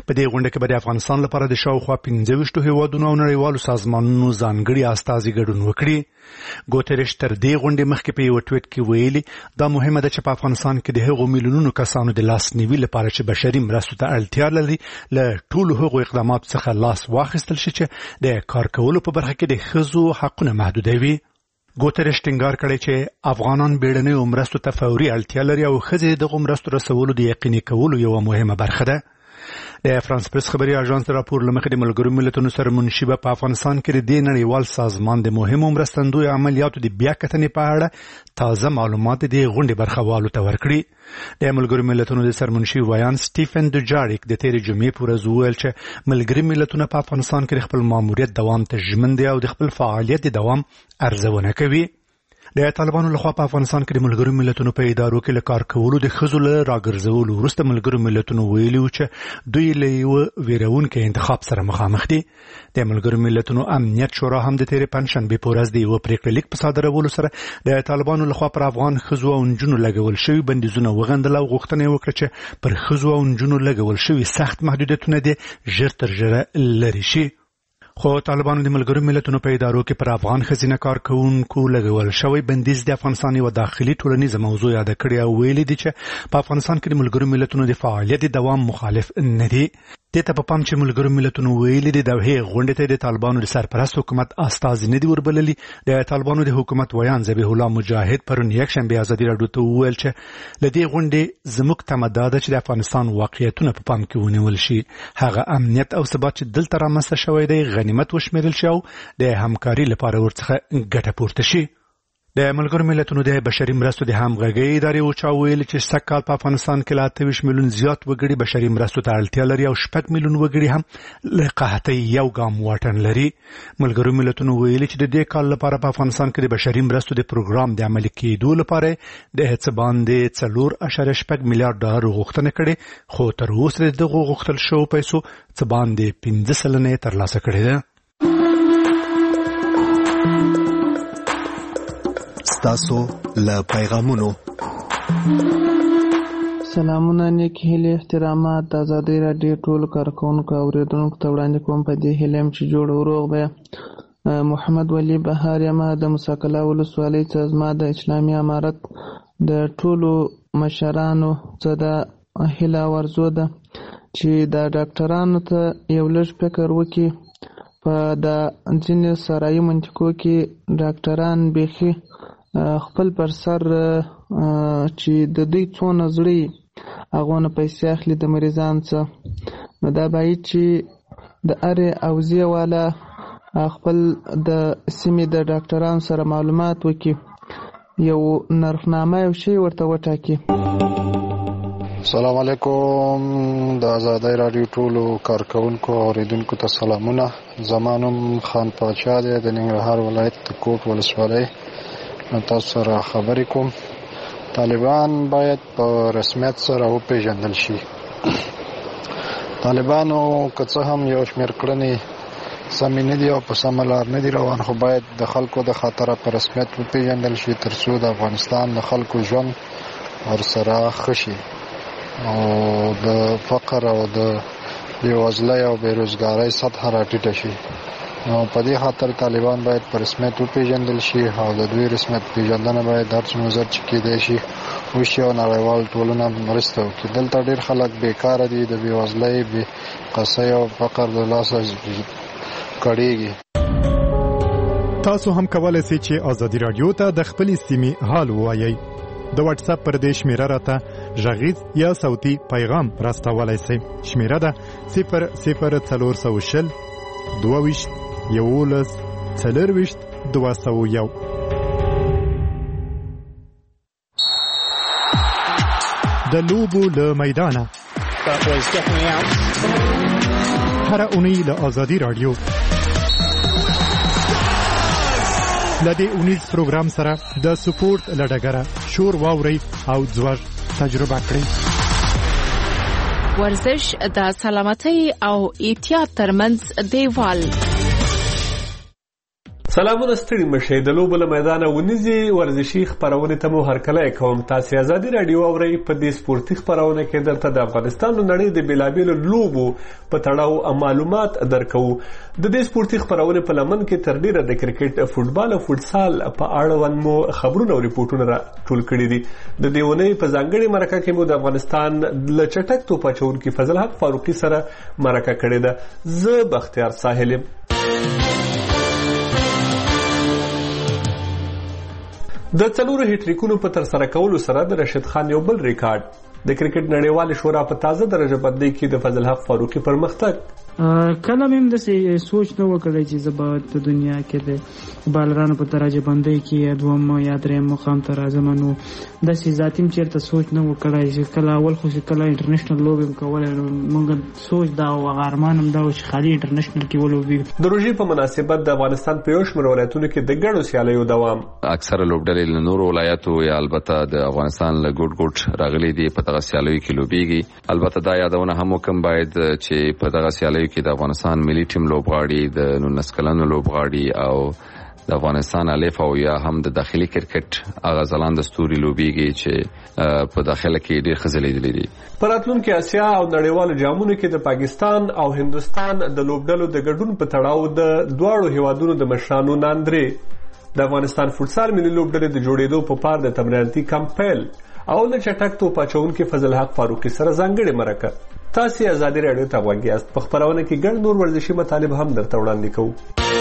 په دې غونډه کې به د افغانستان لپاره د شاوخوا 15 هیوادونو او نړیوالو سازمانونو ځانګړي استازي ګډون وکړي. ګوتریش تر دې غونډې مخکې په یو ټویټ کې ویلي دا مهمه ده چې په افغانستان کې د هغو میلیونونو کسانو د لاسنیوي لپاره چې بشري مرستو ته اړتیا لري له ټولو هغو اقداماتو څخه لاس واخیستل شي چې د کار کولو په برخه کې د ښځو حقونه محدودوي. ګوتریش ټینګار کړی چې افغانان بیړنیو مرستو ته فوري اړتیا لري او ښځې دغو مرستو رسولو د یقیني کولو یوه مهمه برخه ده. د فرانس پریس خبري اژانس د راپور لمخې د ملګرو ملتونو سره منشي په افغانستان کې د نړیوال سازمان د مهمو مرستندوی عملیاتو د بیا کتنې په اړه تازه معلومات د غونډې برخوالو ته ورکړي. د ملګرو ملتونو د سرمنشي ویان سټیفن دوجاریک د تیرې جمعې په ورځ وویل چې ملګري ملتونه په افغانستان کې خپل ماموریت دوام ته ژمن دي او د خپل فعالیت د دوام ارزونه کوي. د طالبانو لخوا په افغانستان کې د ملګرو ملتونو په ادارو کې له کار کولو د ښځو له راګرځولو وروسته ملګرو ملتونو ویلي و چې دوی له یوه ویرونکي انتخاب سره مخامخ دي. د ملګرو ملتونو امنیت شورا هم د تیرې پنجشنبې په ورځ د یوه پریکړه لیک په صادرولو سره د طالبانو لخوا پر افغان ښځو او نجونو لګول شوي بندیزونه وغندل او غوښتنه یې وکړه چې پر ښځو او نجونو لګول شوي سخت محدودیتونه دې ژر تر ژره لرې شي. خو طالبانو د ملګرو ملتونو په ادارو کې پر افغان ښځینه کارکوونکو لګول شوی بندیز د افغانستان یوه داخلي ټولنیزه موضوع یاده کړې او ویلي دي چې په افغانستان کې د ملګرو ملتونو د فعالیت د دوام مخالف نه دي. دې ته په پام چې ملګرو ملتونو ویلي دي د هغې غونډې ته د طالبانو د سرپرست حکومت استازي نه دي وربللي. د طالبانو د حکومت ویان ذبیح الله مجاهد پرون یکشنبې ازادي راډیو ته وویل چې له دې غونډې زموږ تمه دا ده چې د افغانستان واقعیتونه په پام کې ونیول شي. هغه امنیت او ثبات چې دلته رامنځته شوی دی غنیمت وشمیرل شي او د همکاري لپاره ورڅخه ګټه پورته شي. د ملګرو ملتونو د بشري مرستو د همغږۍ ادارې اوچا ویل چې سږ کال په افغانستان کې له 28 میلیون زیات وګړي بشري مرستو ته اړتیا لري او 6 میلیون وګړي هم له قحطۍ یو ګام واټن لري. ملګرو ملتونو ویل چې د دې کال لپاره په افغانستان کې د بشري مرستو د پروګرام د عملي کېدو لپاره د هڅه باندې 4.6 میلیارډ ډالر غوښتنه کړې خو تر اوسه دغه غوښتل شوو پیسو څه باندې 15% ترلاسه کړې ده. تاسو له پیغامونو سلامونه نیک هیلې احترامات د ازادۍ راډیو ټول کارکونکو او اوریدونکو ته وړاندې کوم په دې هیله یم چې جوړ وروغ به محمد ولی بهار یم د مساکله ولسوالۍ څخه زما د اسلامي امارت د ټولو مشرانو څخه د هیله ورزو ده چې د ډاکټرانو ته یو لږ فکر وکړي په د ځینې سرایي منطقو کې ډاکټران بیخي خپل پر سر چې د دوی څونه زړه هغه نه پیسې اخلي د مریضان څخه نو دا باید چې د ارې اوزیه والا خپل د سیمې د ډاکټرانو سره معلومات وکړي یو نرخنامه یو شی ورته وټاکي. السلام علیکم د ازادۍ راډیو ټولو کارکونکو او اوریدونکو ته سلامونه. زمانم خان پاچا دی د ننګرهار ولایت د کوټ ولسوالۍ تاسو سره خبرې کوم. طالبان باید په رسمیت سره وپېژندل شي. طالبانو که څه هم یو شمېر کړنې سمې نه دي او په سمه لار نه دي روان خو باید د خلکو د خطره په رسمیت وپېژندل شي تر څو د افغانستان د خلکو ژوند ورسره ښه شي او د فقر او د بېوزلۍ او بېروزګارۍ سطحه راټیټه شي. نو په دې خاطر طالبان باید په رسمیت وپېژندل شي او د دوی رسمیت پېژندنه باید هر څومره ژر چې کېدی شي وشي او نړیوال ټولنه مرسته وکړي. دلته ډېر خلک بیکاره دي د بېوزلۍ بېقصۍ او فقر د لاسه کړېږي. تاسو هم کولی شئ چې ازادي راډیو ته د خپلې سیمې حال ووایئ. د واتس اپ پر دې شمیره راته غږیز یا صوتي پیغام راستولی شئ. شمیره ده 00420 22 11 40 201. د لوبو له میدانه هر اونۍ له ازادي راډیو لدې اونیز پروګرام سره د سپورت لډګره شور واوري او ځوړ تجربه کړئ. ورزش د سلامتۍ او احتیاط ترمنځ دیوال. سلامونه ستړي مشه د لوبو له میدانه ونیزي ورزشي خبرونه ته مو هرکلی کوم. تاسو آزادي رادیو اورئ. په دې سپورتي خبرونه کې درته د افغانستان نړۍ د بیلابیلو لوبو په تړاو معلومات درکو. د دې سپورتي خبرونه په لمن کې تر ډیره د کرکټ، فوتبال او فوتسال په اړه مو خبرونه او ریپورتونه را ټول کړي دي. د دې ونې په ځانګړي مرکه کې مو د افغانستان ل چټک توپ اچونکي فضل حق فاروقي سره مرکه کړې ده. زه بختیار ساحل. د 4 هټریکونو په تر سره کولو سره د رشید خان یو بل ریکارډ د کرکټ نړیوال شورا په تازه درجه بندۍ کې د فضل حق فاروقي پر مختګ. کله مې د سوچ نه وکړی چې زه به په دنیا کې د بالرانو په درجه بندۍ کې دوم یا دریم مقام ته راځم. نو داسې ذاتي م چېرته سوچ نه وکړی چې کله اول خو چې کله انټرنیشنل لوبې م کولی نو موږ سوچ دا او ارمان هم دا و چې خالي انټرنیشنل کې ولوبېږو. د روژې په مناسبت د افغانستان په یو شمېر ولایتونو کې د ګڼو سیالیو دوام. اکثره لوبډلې له نورو ولایتو یا البته د افغانستان له ګوټ راغلي دي په دغه سیالیو کې لوبېږي. البته دا یادونه هم وکړم باید چې په دغه سیالیو کې د افغانستان ملي ټیم لوبغاړي، د 19 کلنو لوبغاړي او د افغانستان الف او یا هم د داخلي کرکټ هغه ځلانده ستوري لوبېږي چې په داخله کې ډېر ښه ځلېدلي دي. په راتلونکي اسیا او نړیوالو جامونو کې د پاکستان او هندوستان د لوبډلو د ګډون په تړاو د دواړو هیوادونو د مشرانو ناندرې د افغانستان فوتسال ملي لوبډلې د جوړېدو په پار د تمریناتي کمپ پیل او د چټک توپ اچونکي فضل حق فاروقي سره ځانګړې مرکه. تاسو آزادي رادیو ته غوږ یاست. په خبرونه کې ګڼ نور ورزشي مطالب هم درته وړاندې کوو.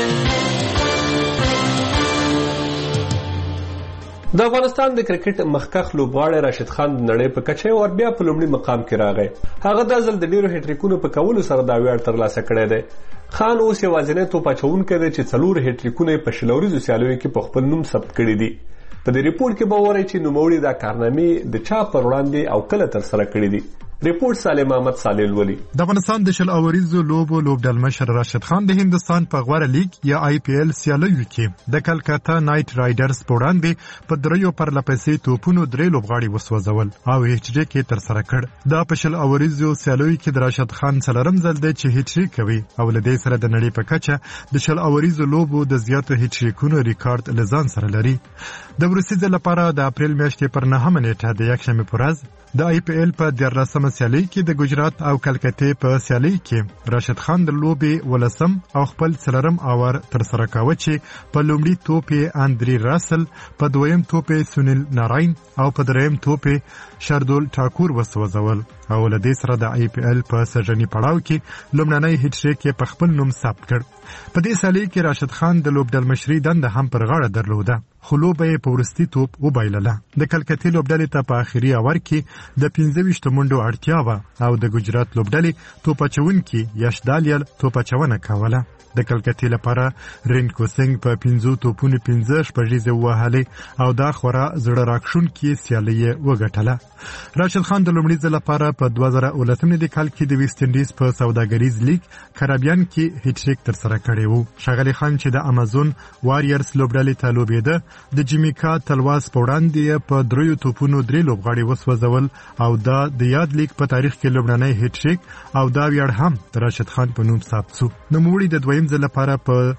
د افغانستان د کرکټ مخکښ لوبغاړی راشد خان د نړۍ په کچه او بیا په لومړي مقام کې راغی. هغه د ځل د ډیرو هټریکونو په کولو سره دا ویاړ ترلاسه کړی دی. خان اوس یوازینی توپ اچونکی دی چې 4 هټریکونه په شلوريزو سیالیو کې په خپل نوم ثبت کړي دي. په دې ریپورت کې به وایي چې نوموړي دا کارنامې د چا پر وړاندې او کله تر سره کړي دي. ریپورت سالم احمد صالح ولي. د افغانستان د شل اوریزو لوبو لوبډل مشر راشد خان د هندستان په غوړه لیگ یا آی پی ایل سیالیو کې د کلکتا نایټ رایډرز په وړاندې په دریو پر لپسې توپونو 3 لوبغاړي وسوځول او هټریک یې تر سره کړ. د په شل اوریزو سیالیو کې د راشد خان څلورم ځل دی چې هټریک کوي او له دې سره د نړۍ په کچه د شل اوریزو لوبو د زیاتو هټریکونو ریکارډ لزان سره لري. د وروستي ځل لپاره د اپریل میاشتې پر 9 نیټه د یکشنبه پر ورځ د آی پی ایل په 14مه سیالي کې د ګجرات او کلکتې په سیالي کې راشد خان د لوبې ولسم او خپل څلرم اور تر سره کاوه چې په لومړي توپ اندري راسل، په دویم توپ سنیل ناراین او په دریم توپ شردول ټاکور وسوځول او له دې سره د آی پی ایل په سرجنی پړاو کې لومړنی هټریک په خپل نوم ثبت کړ. په دې سیالي کې راشد خان د لوبډل مشري دنده هم پر غاړه درلوده خو لوبه یې په وروستي توپ وبایلله. د کلکتې لوبډلې ته په آخري اور کې د 25 منډو اړتیا وه او د ګجرات لوبډلې توپ اچونکي یش دالیل توپ اچونه کوله. د کلکتې لپاره رینکو سنگ په 15 توپونو 15 شپږیزې ووهلې او دا خورا زړه راکښونکې سیالي یې وګټله. راشد خان د لومړي ځل لپاره په 2019 کال کې د ویسټ انډیز په سوداګریز لیگ کریبیان کې هټریک تر سره کړی وو. ښاغلی خان چې د امازون واريرز لوبډلې ته لوبېده د جمیکا تلواس په وړاندې په 3 توپونو 3 لوبغاړي وسوځول او دا د یاد لیگ په تاریخ کې لومړنی هټریک او دا ویاړ هم د راشد خان په نوم ثبت شو. نوموړي د دویم ځل لپاره په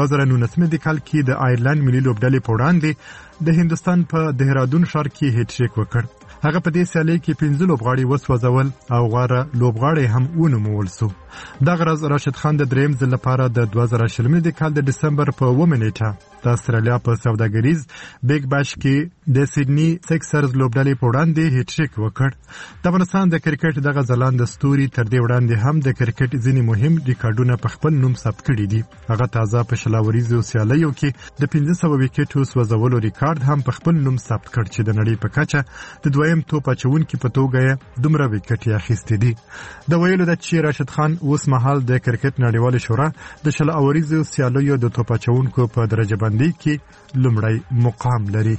2019 کال کې د آیرلند ملي لوبډلې په وړاندې د هندستان په دهرادون ښار کې هټریک وکړ. هغه په دې سیالي کې 15 لوبغاړي وسوځول او غوره لوبغاړي هم ونومول شو. دغه ورځ راشد خان د دریم ځل لپاره د 2020 کال د دسمبر په 9 نیټه د استرالیا په سوداګریز بیگ باش کې د سیدنی سکسرز لوبډلې په وړاندې هټریک وکړ. د افغانستان د کرکټ دغه ځلانده ستوري تر دې وړاندې هم د کرکټ ځینې مهم ریکارډونه په خپل نوم ثبت کړي دي. هغه تازه په شلاوریزو سیالیو کې د 1500 وکټو سوځولو ریکارډ هم په خپل نوم ثبت کړ چې د نړۍ په کچه د دویم توپ اچونکي په توګه دومره وکټې اخیستې دي. د ویلو د چې راشد خان اوس مهال د کرکټ نړیوال شورا د شل اوریزو سیالیو د توپ اچونکو په درجه بندۍ کې لومړی مقام لري.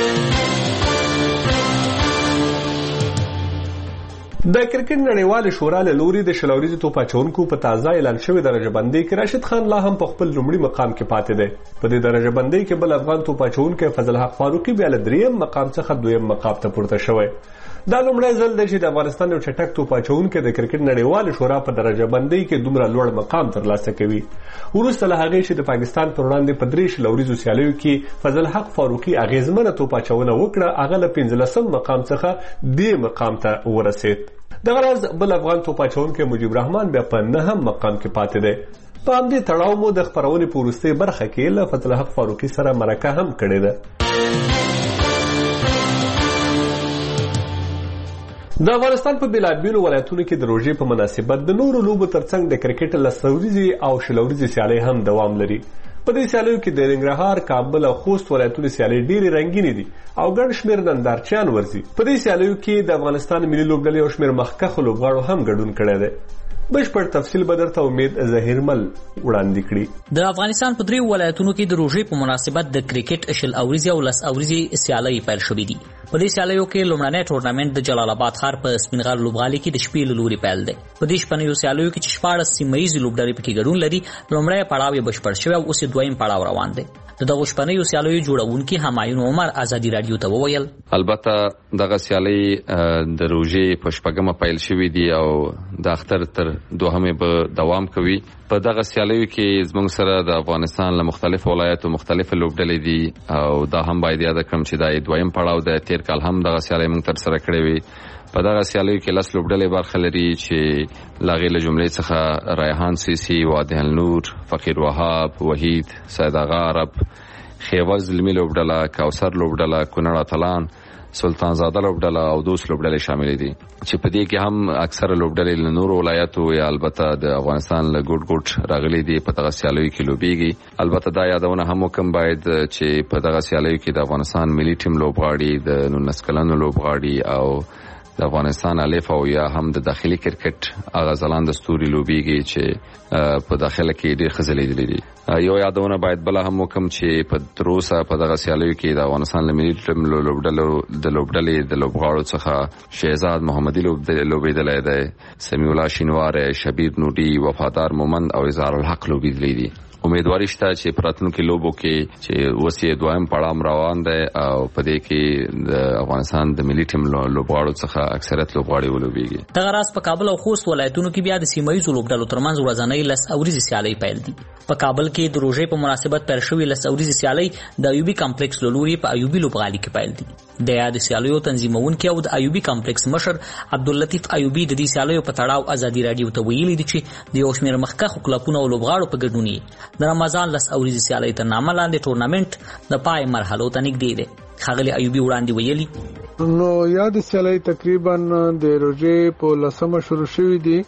د کرکټ نړیوال شورا له لوري د شل اوریزو توپ اچونکو په تازه اعلان شوی درجه بندۍ کې راشد خان لا هم په خپل لومړي مقام کې پاتې دی. په دې درجه بندۍ کې بل افغان توپ اچونکی فضل حق فاروقي بیا له 3م مقام څخه 2م مقام ته پورته شوی. دا لومړی ځل دی چې د افغانستان یو چټک توپ اچوونکی د کرکټ نړیوالې شورا په درجه بندۍ کې دومره لوړ مقام ترلاسه کوي. وروسته له هغې چې د پاکستان پر وړاندې په 3 شلوریزو سیالیو کې فضل حق فاروقي اغیزمنه توپ اچونه وکړه، هغه له 15 مقام څخه دې مقام ته ورسېد. دغه راز بل افغان توپ اچوونکی مجيب رحمان بیا په 9 مقام کې پاتې دی. په همدې تړاو مو د خپرونې په وروستۍ برخه کې له فضل حق فاروقي سره مرکه هم کړې ده. د افغانستان په بېلابېلو ولایتونو کې د روژې په مناسبت د نورو لوبو ترڅنګ د کرکټ لسوريزې او شلوريزې سیالۍ هم دوام لري. په دې سیالیو کې د ننګرهار، کابل او خوست ولایتونو سیالۍ ډېرې رنګینې دي او ګڼ شمېر نندارچیان ورځي. په دې سیالیو کې د افغانستان ملي لوبډلې او شمېر مخکښو لوبغاړو هم ګډون کړی دی. بشپړ تفصیل به درته امید ظهیرمل وړاندې کړي. د افغانستان په 3 ولایتونو کې د روژې په مناسبت د کرکټ شل اوریزې او لس اوریزې سیالۍ پیل شوې دي. په دې سیالیو کې لومړنی ټورنمنټ د جلال آباد ښار په سپینغر لوبغالي کې د شپې له لوري پیل دی. په دې شپنیو سیالیو کې چې 14 سیمه ییزې لوبډلې پکې ګډون لري، لومړی پړاو یې بشپړ شوی او اوس یې دویم پړاو روان دی. د دغه شپنیو سیالیو جوړونکي همایون عمر ازادي رادیو ته وویل: البته دغه سیالۍ د روژې په شپږمه پیل شوې دي او د اختر تر دوهمې به دوام کوي. په دغه سیالیو کې زموږ سره د افغانستان له مختلفو ولایتو مختلفه لوبډلې دي او دا هم باید یاد کړم چې دا دویم پړاو دی. تیر کال هم دغه سیالۍ موږ تر سره کړې وي. په دغه سیالیو کې 10 لوبډلې برخه لري چې لاغې له جملې څخه ریحان سیسی، وادي النور، فقیر وهاب، وحید، سید آغا عرب، خیوز زلمی لوبډله، کوثر لوبډله، کونړ اتلان، سلطان زاده لوبډله او دوس لوبډلې شامل دي چې په دې کې هم اکثره لوبډلې له نورو ولایتو یا البته د افغانستان له ګډ راغلي دي په دغه سیالیو کې لوبېږي. البته دا یادونه هم وکم باید چې په دغه سیالیو کې د افغانستان ملي ټیم لوبغاړي، د 19 کلنو لوبغاړي او د افغانستان الف او یا هم د داخلي کرکټ هغه ځلانده ستوري لوبېږي چې په داخله کې ډېر ښه ځلېدلي دي. یو یادونه باید بله هم وکم چې په تروسه په دغه سیالیو کې د افغانستان له ملي ټیم لوبډلې د لوبغاړو څخه شهزاد محمدي لوبېدلی دی، سمیع الله شینواری، شبیر نوري، وفادار مومند او اظهار الحق لوبېدلی دي. امیدواري شته چې په راتلونکي لوبو کې چې اوس یې دویم پړاو روان دی او په دې کې د افغانستان د ملي ټیم لوبغاړو څخه اکثریت لوبغاړي ولوبېږي. دغه راز په کابل او خوست ولایتونو کې بیا د سیمه ییزو لوبډلو ترمنځ ورځنۍ لس اوریزې سیالۍ پیل دي. په کابل کې د روژې په مناسبت پیل شوې لس اوریزې سیالۍ د ایوبي کمپلیکس له لوري په ایوبي لوبغالي کې پیل دي. د یاد سیالیو تنظیمونکي او د ایوبي کمپلیکس مشر عبداللطیف ایوبي د دې سیالیو په تړاو ازادي رادیو ته ویلي دي چې د یو شمېر مخکښو کلبونو او لوبغاړو په ګډون یې د رمضان لس اوریزې سیالۍ تر نامه لاندې ټورنمنټ د پای مرحلو ته نږدې دی. ښاغلي ایوبي وړاندې ویلي: نو یاد سیالۍ تقریبا د روژې په 10مه شروع شوې دي.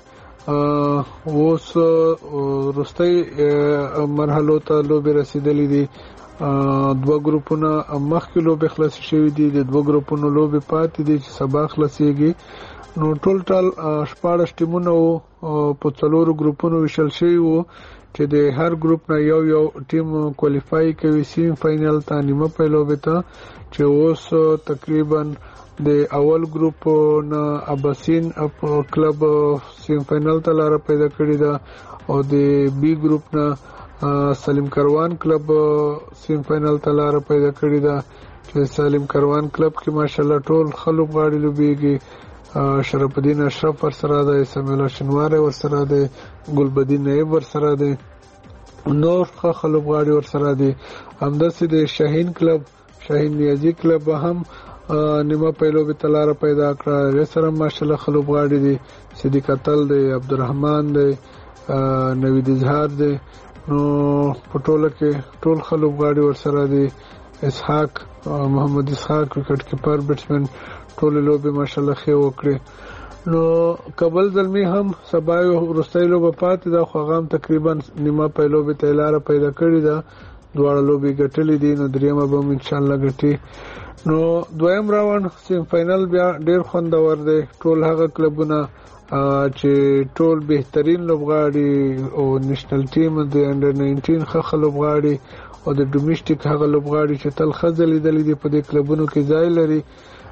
اوس وروستۍ مرحلو ته لوبې رسیدلې دي. 2 ګروپونه مخکې لوبې خلاصې شوې دي، د 2 ګروپونو لوبې پاتې دي چې سبا خلاصېږي. نو ټول 14 ټیمونه په 4 ګروپونو ویشل شوي وو چې د هر ګروپ نه یو ټیم کوالیفای کوي سیم فائنل ته، نیمه پای لوبې ته، چې اوس تقریبا د اول ګروپ نه اباسین کلب سیم فائنل ته لاره پیدا کړې ده او د بی ګروپ نه سلیم کروان کلب سیم فائنل ته لاره پیدا کړې ده چې سلیم کروان کلب کې ماشاءالله ټول خلک غاړي لوبېږي. شرف الدین اشرف ورسره ده، سمیع الله شینواری ورسره ده، ګلبدین نایب ورسره ده، نور خلک غاړي ورسره دي. همداسې د شاهین کلب، شاهین نیازی کلب هم نیمه پیلوبې ته لاره پیدا کړه، هغې سره ماشاءالله خلک غاړي دي. صدیق اتل دی، عبدالرحمن دی، نوید اظهار دی. نو په ټوله کې ټول خلک غاړي ورسره دي. اسحاق محمد اسحاق وکټ کیپر بیټسمن ټول لوبې ماشاءالله ښې وکړې. نو کابل زلمی هم سبا وروستۍ لوبه پاتې ده خو هغه هم تقریبا نیمه پای لوبې ته لاره پیدا کړې ده. دواړه لوبې ګټلې دي، نو دریمه به هم انشاءالله ګټي. نو دویم راوند سیم فائنل بیا ډېر خوندور دی. ټول هغه کلبونه چې ټول بهترین لوبغاړي او نېشنل ټیم د انډر 19 ښه لوبغاړي او د ډومیسټیک هغه لوبغاړي چې تل ښه ځلېدلي دي په دې کلبونو کې ځای لري.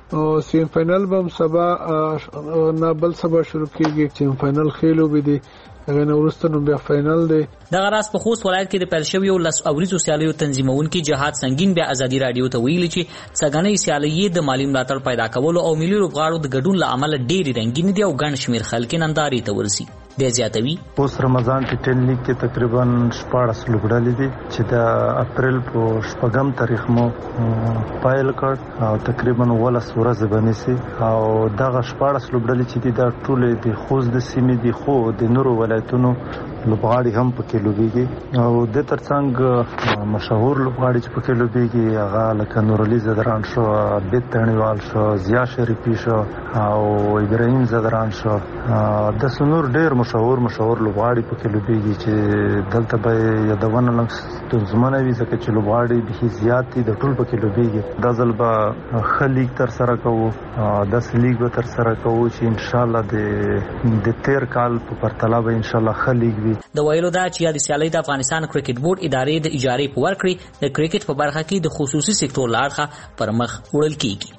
او سیم فائنل بم سبا نه بل سبا شروع کیږي. سیم فائنل خېلو به دي هغه نو ورسته نو بیا فائنل دی. دغه راز په خوست ولایت کې د پیل شویو لس اوریزو سیالیو تنظیمونکي جهاد سنگین بیا ازادي رادیو ته ویلي چې څنګه سیالي د مالی ملاتړ پیدا کولو او ملي لوبغاړو د ګډون لامل ډېری رنگین دي او ګڼ شمیر خلک ننداري ته ورسي. د زیاتوي اوس رمضان ټي 10 لیګ کې تقریبا 14 لوبډلې دي چې د اپریل په 8 تاریخ مو پایل کړ او تقریبا 12 ورځې باندې او دغه 14 لوبډلې چې دي د ټولې د خوست د سیمې دي خو د نورو ولایتونو لوبغاړي هم پکې لوبيږي او د ترڅنګ مشهور لوبغاړي چې پکې لوبيږي هغه لکه نور علي زدران شو، عبد تنوال شو، ضیا شریفی شو او ابراهیم زدران شو. د سنور ډېر مشهور لوبغاړي پکې لوبيږي چې دلته به یادونه لږ زمونه وي ځکه چې لوبغاړي به زیات دي د ټول پکې لوبيږي. د ځل به خلیګ تر سره کوو، د سلیګ به تر سره کوو چې ان شاء الله د 13 کال په پرتله به ان شاء الله خلیګ وي. د ویلو دا چې د سیالۍ د افغانستان کرکټ بورډ ادارې د اجارې په ورکړې د کرکټ په برخه کې د خصوصي سکتور لاړخه پر مخ وړل کیږي.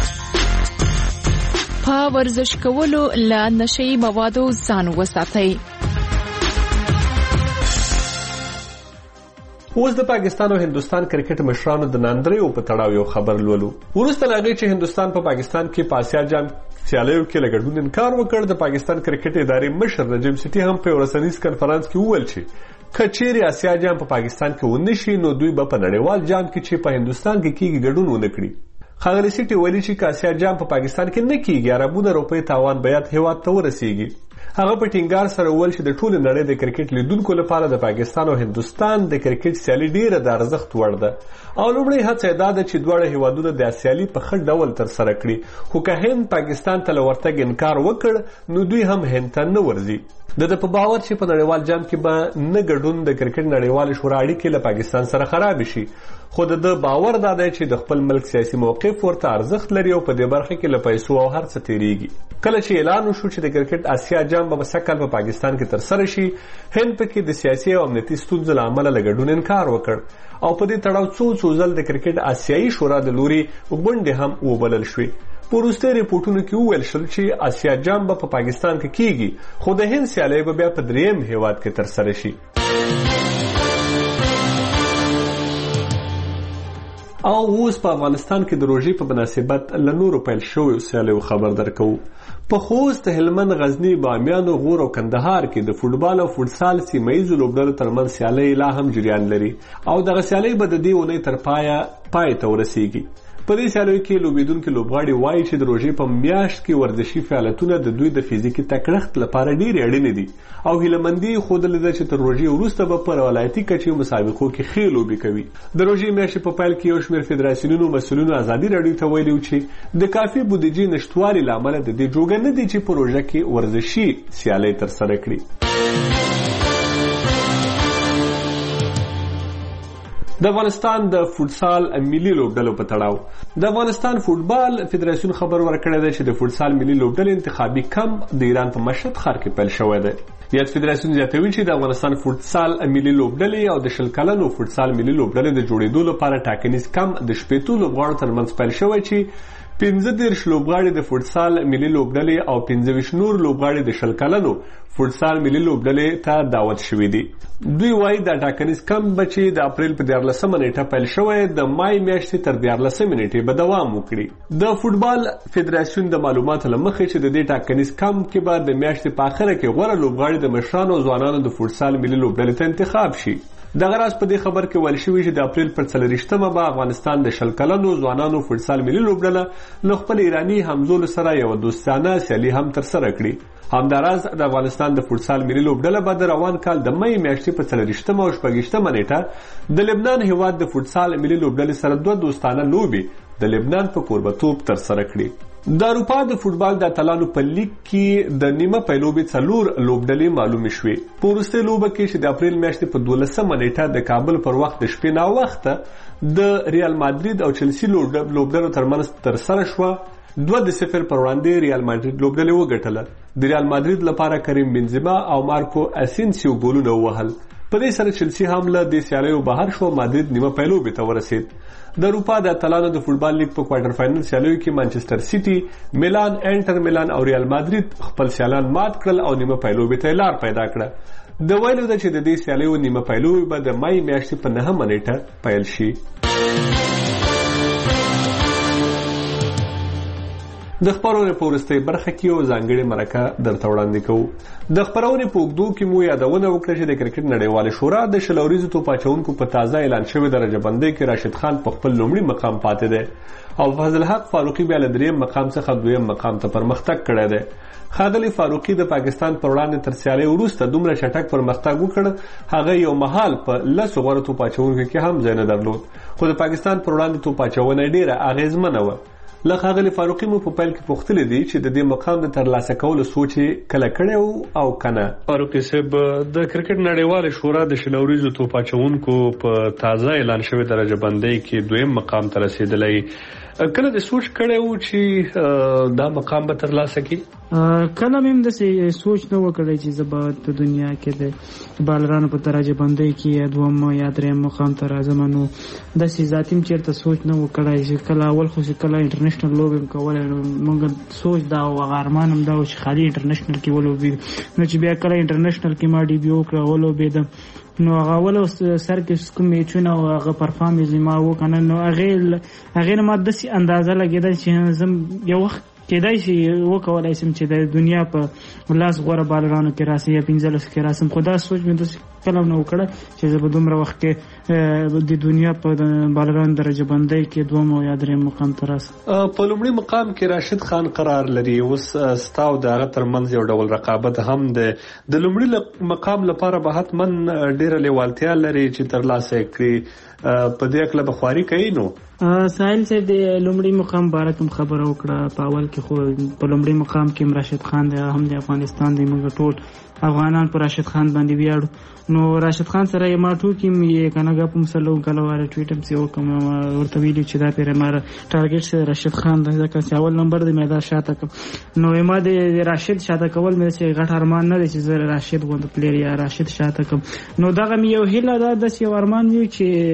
په ورزش کولو له نشئی موادو ځان وساتئ. اوس د پاکستان او هندستان کرکټ مشرانو د ناندریو په تړاو یو خبر لولو. ورسته لاغي چې هندستان په پاکستان کې په آسیا جام سیالیو کې لګډون انکار وکړ. د پاکستان کرکټ ادارې مشر نجم سیټي هم په ورسنیز کانفرنس کې وویل چې کچېری آسیا جام په پاکستان کې ونشي نو دوی به په نړیوال جام کې چې په هندستان کې کیږي ګډون ونه کړي. خاغلی سیټي ویلي چې آسیا جام په پاکستان کې نه کیږي اربونه روپۍ تاوان بیات هیواد ته ورسیږي. هغه په ټینګار سره وویل چې د ټول نړۍ د کرکټ لیدونکو لپاره د پاکستان او هندستان د کرکټ سیالي ډیره د ارزښت وړ ده او لومړی هڅه دا ده چې دواړه هیوادونه د سیالي په ښه ډول تر سره کړي. خو که هند پاکستان ته ورتګ انکار وکړ نو دوی هم هند ته نه ورځي. د په باور چې په نړیوال جام کې به نه ګډون د کرکټ نړیوال شورا اړیکې له پاکستان سره خراب شي. خو د باور دا دی چې د خپل ملک سیاسي موقف ورته ارزښت لري او په دې برخه کې له پیسو او هر څه تیریږي. کله چې اعلان وشو چې د کرکټ آسیا جام به سکهال په پاکستان کې تر سره شي، هند پکې د سیاسي او امنیتي ستونزو له امله له ګډون انکار وکړ او په دې تړاو څو ځل د کرکټ آسیایي شورا د لوري غونډې هم وبلل شوې. په وروستي ریپورټونو کې وویل شول چې آسیا جام به په پاکستان کې کیږي خو د هند سیالي به بیا په دریم هیواد کې تر سره شي. او اوس په افغانستان کې د روژې په مناسبت له نورو پیل شویو سیالیو خبر درکوو. په خوست، هلمند، غزني، بامیان، غور او کندهار کې د فوټبال او فوټسال سیمه‌ییزو لوبډلو ترمنځ سیالۍ لا هم جریان لري او دغه سیالۍ به د دې اونۍ تر پای ته ورسیږي. په دې سیالیو کې لوبېدونکي لوبغاړي وایي چې د روژې په میاشت کې ورزشي فعالیتونه د دوی د فزیکي تکړښت لپاره ډېرې اړینې دي او هیلهمندي ښودلې ده چې تر روژې وروسته به په ولایتي کچې مسابقو کې ښې لوبې کوي. د روژې میاشتې په پیل کې یو شمېر فدراسیونونو مسؤلینو ازادي راډیو ته ویلي چې د کافي بودیجې نشتوالي له امله د دې جوګه نه دي چې په روژه کې ورزشي سیالۍ ترسره کړي. د افغانستان د فوټسال ملي لوبډلو په تړاو د افغانستان فوټبال فدراسیون خبر ورکړی دی چې د فوټسال ملي لوبډلې انتخابي کمپ د ایران په مشهد ښار کې پیل شوی دی. یاد فدراسیون زیاتوي چې د افغانستان فوټسال ملي لوبډلې او د 20 کلنو فوټسال ملي لوبډلې د جوړېدو لپاره ټاکنیز کمپ د 15 لوبغاړو ترمنځ پیل شوی چې 15 لوبغاړي د فوټسال ملي لوبډلې او 15 نور لوبغاړي د 20 کلنو فوټسال ملي لوبډلې ته دعوت شوي دي. دوی وایي دا ټاکنیز کمپ به چې د اپریل په 14 نیټه پیل شوی د مای میاشتې تر 14 نیټې به دوام وکړي. د فوټبال فدراسیون د معلوماتو له مخې چې د دې ټاکنیز کمپ کې به د میاشتې په اخره کې غوره لوبغاړي د مشرانو او ځوانانو د فوټسال ملي لوبډلې ته انتخاب شي. دغه راز په دې خبر کې ویل شوی چې د اپریل پر 24مه به افغانستان د 20 کلنو ځوانانو فوټسال ملي لوبډله له خپل ایراني همزولو سره یو دوستانه سیالي هم ترسره کړي. همداراز د افغانستان د فوټسال ملي لوبډله به د روان کال د مې میاشتې په 24مه او 26مه نیټه د لبنان هیواد د فوټسال ملي لوبډلې سره دوه دوستانه لوبې د لبنان په کوربتوب ترسره کړي. د اروپا د فوټبال د اتلانو په لیګ کې د نیمه پیلوبې 4 لوبډلې معلومې شوې. په وروستۍ لوبه کې چې د اپریل میاشتې په 12مه نیټه د کابل پر وخت د شپې ناوخته د ریال مادرید او چلسی لوبډلو ترمنځ ترسره شوه. 2-0 پر وړاندې ریال مادرید لوبډلې وګټله. د ریال مادرید لپاره کریم بنزما او مارکو اسینسیو ګولونه ووهل. په په دې سره چلسي هم له دې سیالیو بهر شو. مادرید نیمه پیلوبې ته ورسید. د اروپا د اتلانو د فوټبال لیګ په کوارټر فائنل سیالیو کې مانچستر سیټي، میلان، انټر میلان او ریال مادرید خپل سیالان مات کړل او نیمه پیلوبې ته لار پیدا کړه. د ویلو ده چې د دې سیالیو نیمه پیلوبې به د مای میاشتې په 9 نیټه پیل شي. د خبرونې په وروستۍ برخه کې یو ځانګړې مرکه درته وړاندې کوو. د خبرونې په اوږدو کې مو یادونه وکړه چې د کرکټ نړیوالې شورا د شل اوریزو توپ اچوونکو په تازه اعلان شوې درجه بندۍ کې راشد خان په خپل لومړي مقام پاتې دی او فضل حق فاروقي بیا له درېیم مقام څخه دویم مقام ته پرمختګ کړی دی. ښاغلي فاروقي د پاکستان پر وړاندې تر سیالۍ وروسته دومره چټک پرمختګ وکړ، هغه یو مهال په 10 غوره توپ اچوونکو کې هم ځای نه درلود، خو د پاکستان پر وړاندې توپ اچونه ډېره اغېزمنه وه. له ښاغلي فاروقي مو په پیل کې پوښتلي دي چې د دې مقام د ترلاسه کولو سوچ یې کله کړی او کنه. فاروقي صاحب، د کرکټ نړیوالې شورا د شل اوریزو توپ اچوونکو په تازه اعلان شوې درجه بندۍ کې دویم مقام ته رسېدلی، کله د سوچ کړی و چې دا مقام به ترلاسه کړي؟ کله مې هم داسې سوچ نه و کړی چې زه به په دنیا کې د بالرانو په درجه بندۍ کې یا دوم یا درېیم مقام ته راځم. نو داسې ذاتي م چېرته سوچ نه و کړی چې کله اول خو چې کله انټرنیشنل لوبې م کولی نو موږ سوچ دا و هغه ارمان هم دا و چې خالي انټرنیشنل کې ولوبېږم. نو چې بیا کله انټرنیشنل کې ما ډیبیو وکړه ولوبېدم نو هغه اول سر کې کوم میچونه او هغه پرفارمنس ما وکنه نو هغه نه ما داسې اندازه لګېده چې زم یو وخت کېدای شي وکولای شم چې د دنیا په لاس غوره بالرانو کې راسم یا 15 کې راسم. خو دا سوچ مې داسې کله نه وکړه چې زه به دومره وخت کې د دنیا په بالرانو درجه بندۍ کې دوم او یا درېیم مقام ته راسم. په لومړي مقام کې راشد خان قرار لري، اوس ستا او د هغه ترمنځ یو ډول رقابت هم ده. د لومړي مقام لپاره به حتما ډېره لیوالتیا لري چې ترلاسه کړي، په دې اړه به خواري کوي. نو ساحل صاحب د لومړي مقام باره کوم خبره وکړه. په اول کې خو په لومړي مقام کې راشد خان دی، هم د افغانستان دی، موږ ټول افغانان پر راشد خان باندې ویاړو. نو راشد خان سره یې ما ټوکې یې کنه ګپ مسلو کله واره ټویټ هم سی وکم ورته ویلي چې دا پیره مار ټارګټ سره راشد خان دی ځکه چې اول نمبر دی مې دا شاته کوم. نو ما د راشد شاته کول مې چې غټ ارمان نه دی چې زه راشد غوند پلیر یا راشد شاته کوم. نو دغه یو هیله ده د یو ارمان وی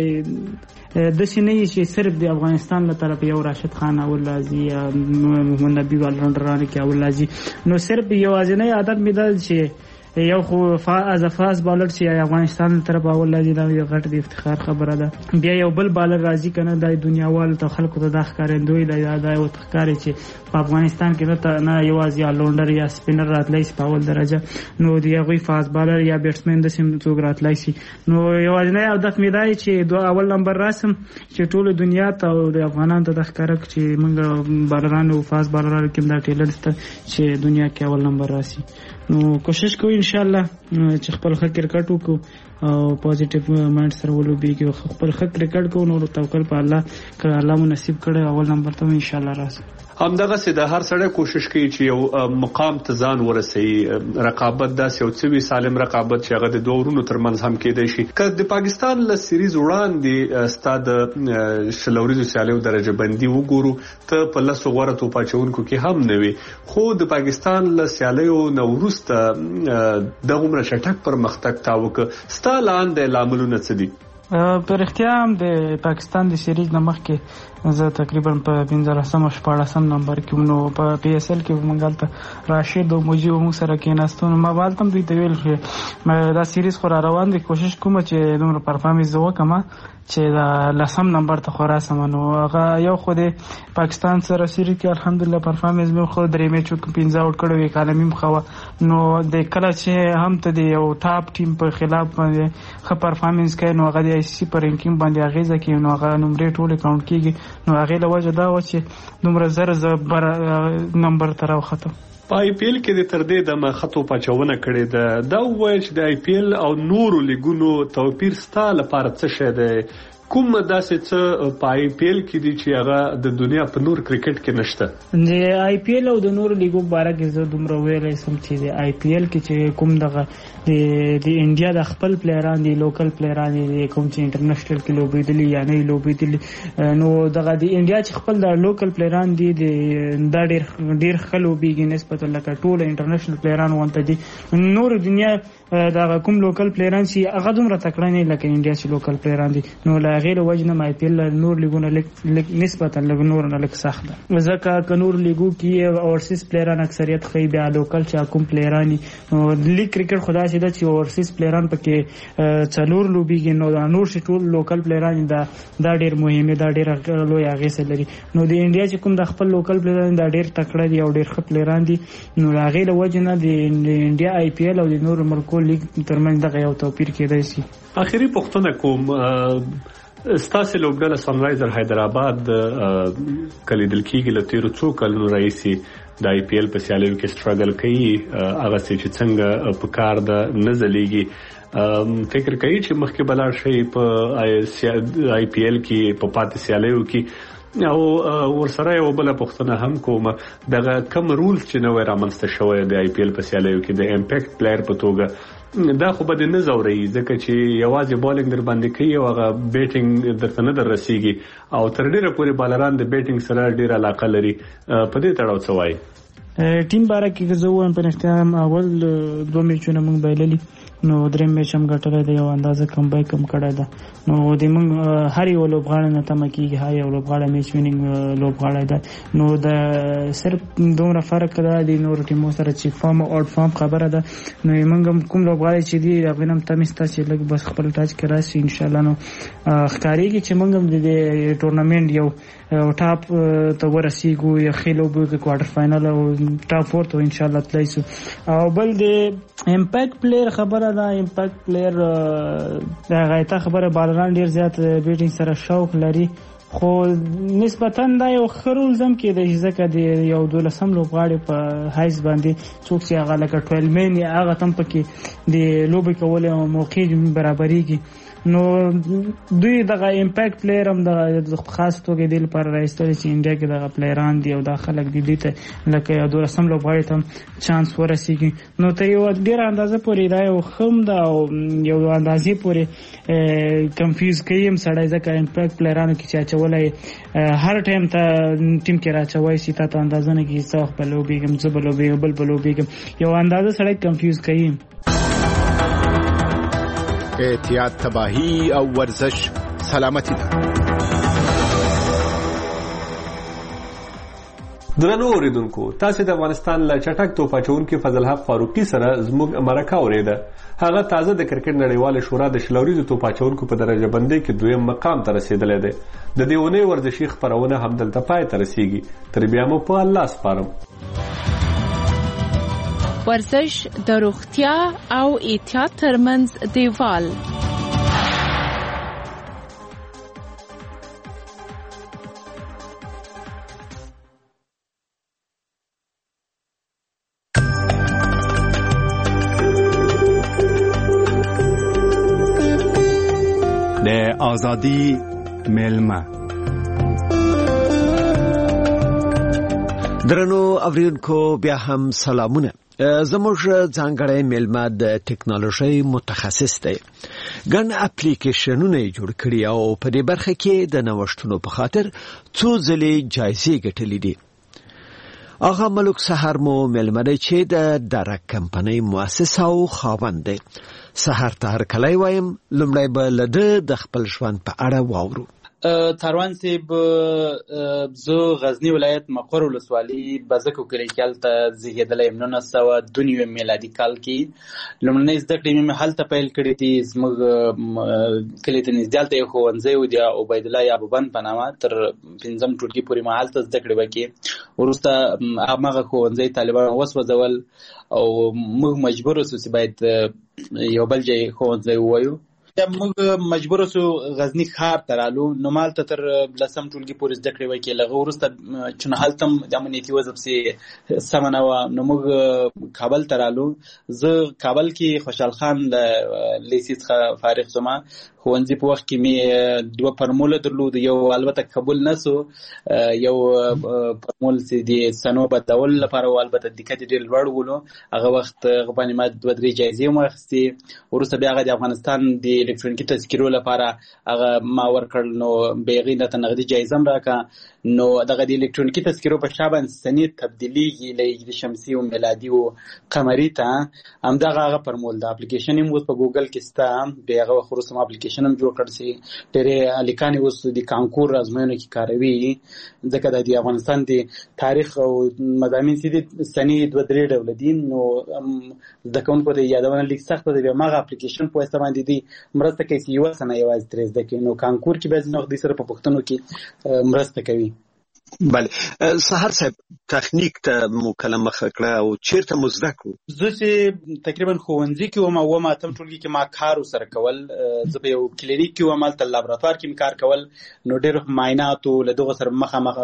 چې داسې نه وي چې صرف د افغانستان له طرف یو راشد خان اول راځي یا محمد نبي والرانډرانو کې اول راځي. نو صرف یوازینی عادت مې ده چې یو خو از فاز بالر چې افغانستان له طرف اول راځي دا یو غټ د افتخار خبره ده. بیا یو بل بالر راځي کنه د دنیاوال ته خلکو ته د ښکارندوی دا یو تخکاری چې په افغانستان کې نه یوازې یا لونډر یا سپینر راتلی شي په اول درجه، نو د هغوی فاز بالر یا بیټسمن د سیم څوک راتلی شي. نو یوازینی هدف مې دی چې دو اول نمبر راسم چې ټول دنیا ته او د افغانانو ته د ښکاره چې موږ بالرانو فاز بالرانو کې دا ټیلنټ شته چې دنیا کې اول نمبر راسي. نو کوشش کوو ان شاء الله چې خپل ښه کرکټ وکړو او پوزټیو مایند سره ولوبېږو، خپل ښه کرکټ کوو. نو توکل په الله که الله مو نصیب کړی اول نمبر ته ان شاء الله راسو. همدغسې د هر سړی کوشش کوي چې یو مقام ته ځان ورسوي. رقابت داسې یو څه وي، سالم رقابت چې هغه د دوه ورونو ترمنځ هم کېدی شي. که د پاکستان له سیریز وړاندې ستا د شل اوریزو سیالیو درجه بندي وګورو، ته په 10 غوره توپ اچوونکو کې هم نه وي، خو د پاکستان له سیالیو نه وروسته دغومره چټک پرمختګ تا وکړ. ستا لاندې لاملونه څه دي؟ په رښتیا هم د پاکستان د سیریز نه مخکې زه تقریبا په 15-14 نمبر کې نو په پی اس ال کې موږ هلته راشد او مجیب موږ سره کېناستو. نو ما به هلته هم دوی ته ویل چې دا سیریز خو را روان دی، کوشش کوم چې دومره پرفارمنس زه وکړم چې دا 10 نمبر ته خو راسم. نو هغه یو خو د پاکستان سره سیریز کې الحمدلله پرفارمنس مې خو 3 میچو کې 15 آوټ کړی وی، اکانمي م خو. نو د کله چې هم ته د یو ټاپ ټیم په خلاف باندې ښه پرفارمنس کوي نو هغه د آی سی په رینکینګ باندې اغیزه کوي، نو هغه نمرې ټول کاونټ کیږي. نو هغه له وجه دا و چې دومره زر نمبر ته راوخته. په آی پی ایل کې د تر دې دمه خطو پچونه کړې ده. دا وایي چې د آی پی ایل او نورو لیګونو توپیر ستا لپاره څه شی دی؟ کوم داسې څه په آی پی ایل کې دي چې هغه د دنیا په نور کرکټ کې نشته؟ د آی پی ایل او د نورو لیګو باره کې زه دومره ویلی سم چې د آی پی ایل کې چې کوم دغه د انډیا د خپل پلیران دي، لوکل پلیران دي، کوم چې انټرنیشنل کې لوبېدلي یا نه لوبېدلي، نو دغه د انډیا چې خپل د لوکل پلیران دي دا ډېر ښه لوبېږي نسبت لکه ټول انټرنیشنل پلیران وانته دي. نور دنیا دا کوم لوکل پلیران چې هغه دومره تکړه نه لکه انډیا چې لوکل پلیران دي نو لا غیر وجنه مای پیل نور لیګونه لک نسبتا لګ نور نه لک سخت ده ځکه ک نور لیګو کې اورسیز پلیران اکثریت خې بیا لوکل چې کوم پلیران نو لیګ کرکټ خدا چې د چې اورسیز پلیران پکې څلور لوبيږي نو نور شي ټول لوکل پلیران دا ډېر مهمه دا ډېر لوی هغه سره لري نو د انډیا چې کوم د خپل لوکل پلیران دا ډېر تکړه دي او ډېر ښه پلیران دي نو هغه له وجنه د انډیا آی پی ایل او د نور ملکو لیګ ترمنځ دغه یو توپیر کېدای شي. اخیری پوښتنه کوم ستاسو لوبډله سنرایزر حیدرآباد کلیدل کېږي له تیرو څو کلونو راهیسې د آی پی ایل په سیالیو کې سټرګل کوي هغه چې څنګه په کار د نه ځلیږي فکر کوي چې مخکې بلار شي په آی پی ایل کې په پاتې سیالیو کې او ورسره یو بل پوښتنه هم کوم دغه کم رولز چې نو رامنځته شوی د آی پی ایل په سیالیو کې د امپیکټ پلیئر په توګه دا خو به نه زوري ځکه چې یوازې بالینګ در باندې کوي او هغه بیټینګ درته نه در رسیږي او تر ډیره پورې بالران د بیټینګ سره ډیر علاقه لري په دې تړاو څه وایي ټیم باره کې زه وایم په اختیار اول 2 میچونه موږ بایللي نو دریم میچ هم ګټلې دی یو اندازه کم بای کم کړی ده نو د موږ هر یو لوبغاړی نه تمه کېږي هر یو لوبغاړی میچ وینینګ لوبغاړی ده نو د صرف دومره فرق ده د نورو ټیمو سره چې فارم او آوټ فارم خبره ده نو موږ کوم لوبغاړی چې دی هغه هم تمه ستا چې لږ بس خپل ټاچ کې راشي ان شاء الله نو ښکارېږي چې موږ هم د ټورنمنټ یو ټاپ ته ورسیږو یا خېلو به کوارټر فائنل او ټاپ 4 ته ان شاء الله تلای شو او بل د امپیکټ پلیئر خبره ده امپیکټ پلیئر دا غایته خبره بالران ډیر زیات بیټینګ سره شوق لري خو نسبتا دا یو خرول زم کې د ځکه د یو 12 لوبغاړي په هایز باندې څوک چې هغه لکه 12 مین هغه تم پکې د لوبي کول موقع برابرېږي نو دوی دغه امپیکټ پلیئر هم د خاص توګه د لپاره راځي چې انډیا کې دغه پلیئران دی او د خلک دی ته لکه یو 12 لوبغاړي ته چانس ورسیږي نو ته یو ډیر اندازه پورې دا یو خم دا او یو اندازې پورې کنفیوز کیم سړی ځکه امپیکټ پلیئرانو کې چې چولای هر ټایم ته ټیم کې راچوي چې تا اندازه نه کې څو خپل لوبيګم زبل لوبيګم بل لوبيګم یو اندازه سړی کنفیوز کیم احتیاط تباہی او ورزش سلامتی ده. درنو اوریدونکو تاسو د افغانستان له چټک توپ اچونکي فضل حق فاروقي سره زموږ مرکه اوریده هغه تازه د کرکټ نړیواله شورا د شلوريزو توپ اچونکو په درجه بندۍ کې دویم مقام ته رسیدلی دی د دې ونې ورزشي خبرونه هم دلته پای ته رسیږي تر بیا مو په الله سپارم ورزش د روغتیا او احتیاط ترمنځ دیوال د ازادي میلمه درنو اوریدونکو بیا هم سلامونه زموږ ځانګړی میلمه د ټیکنالوژي متخصص دی ګڼ اپلیکیشنونه جوړ کړي او په دې برخه کې د نوښتونو په خاطر څو ځلې جایزې ګټلې دي هغه ملک سحر مو میلمه دی چې د ډارک کمپنۍ مؤسس او خاوند دی سحر ته هرکلی وایم لومړی به له د خپل ژوند په اړه واورو تاروان صاحب زه غزنی ولایت مقر ولسوالي بازکو کلی کې هلته زیږېدلی یم 1992 میلادي کال کې لومړنۍ زده کړې مې هلته پیل کړې دي زموږ کلي ته نږدې هلته یو ښوونځی و د عبیدالله یابوبند په نامه تر 5م ټولګي پورې ما هلته زده کړې وکړې وروسته هماغه ښوونځی طالبانو وسوځول او موږ مجبور اوسو چې باید یو بل ځای ښوونځی ووایو موږ مجبور اوسو غزنی ښار ته رالو نو مالته تر 10م ټولګي پورې زده کړې وکړې لږ وروسته چون هلته هم د امنیتي وضع پسې سمه نه وه نو موږ کابل ته رالو زه کابل کې خوشحال خان د لیسې څخه فارغ شوم ښوونځي په وخت کې مې 2 فرموله درلود یو البته قبول نسو یو فرمول چې د سنو بدلول لپاره البته دقت ډېر لوړ ولو هغه وخت غوښنه ما 2-3 جایزې مو اخیستې وروسته بیا د افغانستان د د الکترونیکي تذکرو لپاره هغه ما ورکړل، نو بیغي د نقدي جایزه هم راکړه. نو دغه د الکترونیکي تذکرو په شابه سنې تبدیلیږي له شمسي او میلادي او قمري ته، همدغه هغه پرمول د اپلیکیشن هم اوس په ګوګل کې سته، بیا هغه خروسم اپلیکیشن هم جوړ کړی سي. ډېرې هلکانې اوس د کانکور ازموینو کې کاروي، ځکه د افغانستان د تاریخ او مضامین چې د سنې 2-3 ډوله دي، نو زده کوونکو ته یادونه لیک سخته ده. بیا هماغه اپلیکیشن په واسطه باندې دي مرسته کوي چې یوه سنه یوازې ترې زده کړي، نو کانکور کې بعضې وخت دوی سره په پوښتنو کې مرسته کوي. بله سهار صاحب تخنیک ته مو کله مخه کړه او چیرته مو زده کړو؟ زه چې تقریبا ښوونځي کې وم، اووم اتم ټولګي کې ما کار ورسره کول. زه په یو کلینیک کې وم، هلته لابراتوار کې مې کار کول، نو ډېرو معایناتو له دغو سره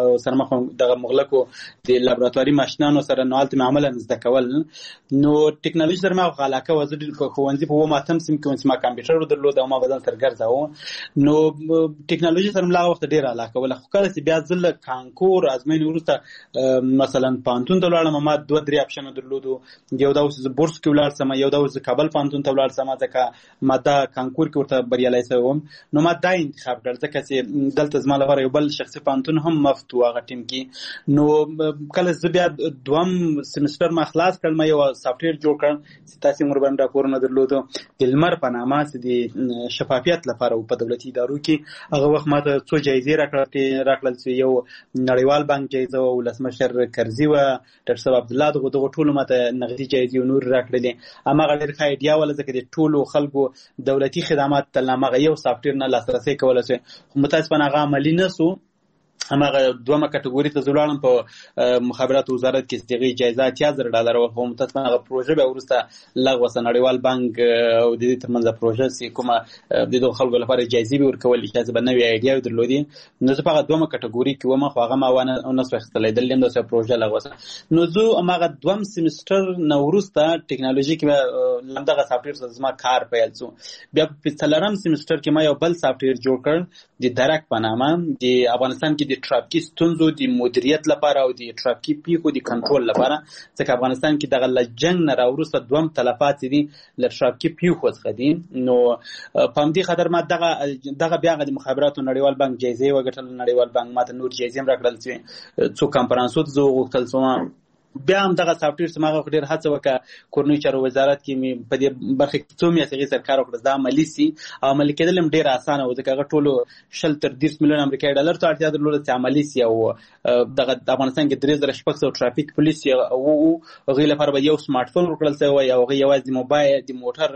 مخ دغه مغلقو د لابراتواري ماشینانو سره، نو هلته مې عملا زده کول. نو ټکنالوژي سره ما علاقه وه. زه په ښوونځي په اووم اتم صنف کې چې ما کمپیوټر ودرلود او ما بدن سره ګرځاوه، نو ټکنالوژي سره مې هغه وخت ډېره علاقه وله. خو کله چې بیا زه له کانکور ازموینې وروسته مثلا پوهنتون ته ولاړم، ما 2-3 اپشنونه درلودو. یو دا اوس زه بورس کې ولاړ سم، یو دا اوس زه کابل پوهنتون ته ولاړ سم، ځکه ما دا کانکور کې ورته بریالی شوی وم. نو ما دا انتخاب کړ ځکه چې دلته زما لپاره یو بل شخصي پوهنتون هم مفت و هغه ټیم کې. نو کله زه بیا دوم سمستر ما خلاص کړم، ما یو سافټویر جوړ کړ چې تاسې مور باندې راپورونه درلودو د لمر په نامه، چې د شفافیت لپاره په دولتي ادارو کې. هغه وخت ما ته څو جایزې راکړل، چې یو نړیوال بانک جایزه او ولسمشر کرزي و ډاکټر صاحب عبدالله، دغه ټولو ماته نقدي جایزې او نور راکړلې. هماغه ډېر ښه ایډیا وله، ځکه د ټولو خلکو دولتي خدمات ته هماغه یو سافټویر نه لاسرسی کولی شي. خو متاسفانه هغه عملي نه سو. هماغه دومره کټګوري ته زه ولاړم، په مخابراتو وزارت کې صدیقي جایزه $80,000 وه، خو متاسفانه هغه پروژه بیا وروسته لغوه سه. نړیوال بانک او د دې ترمنځ پروژه چې کومه د دغو خلکو لپاره جایزې به ورکولې چې به نوې ایډیاوې درلودې، نو زه په هغه دومره کټګوري کې وم، خو هغه ما ونه سو اخیستلی، دلته همداسې پروژه لغوه سه. نو زه هماغه دوم سمستر نه وروسته ټکنالوژي کې به همدغه سافټویر سره زما کار پیل سو. بیا په 4م سمستر کې ما یو بل سافټویر جوړ کړ د درک په نامه، د افغانستان کې د ټرافیکي ستونزو د مدیریت لپاره او د ټرافیکي پیښو د کنټرول لپاره، ځکه افغانستان کې دغه له جنګ نه راوروسته دوم تلفات دي له ټرافیکي پیښو څخه دي. نو په همدې خاطر ما دغه بیا د مخابراتو نړیوال بانک جایزې وګټل. نړیوال بانک ما ته نور جایزې هم راکړل، چې څو کنفرانسو ته زه وغوښتل سوم. بیا هم دغه سافټویر چې ما هغه ډېر هڅه وکړه، کورنیو چارو وزارت کې مې په دې برخه کې څو میاشتې هغې سره کار وکړه، دا عملي سي او عملي کېدل هم ډېر اسانه و، ځکه هغه ټولو 20-30 میلیون امریکایي ډالر ته اړتیا درلوده چې عملي سي. او دغه افغانستان کې 3600 ټرافیک پولیس او هغوی لپاره به یو سمارټ فون ورکړل شوی وی، او هغوی یوازې د موبایل د موټر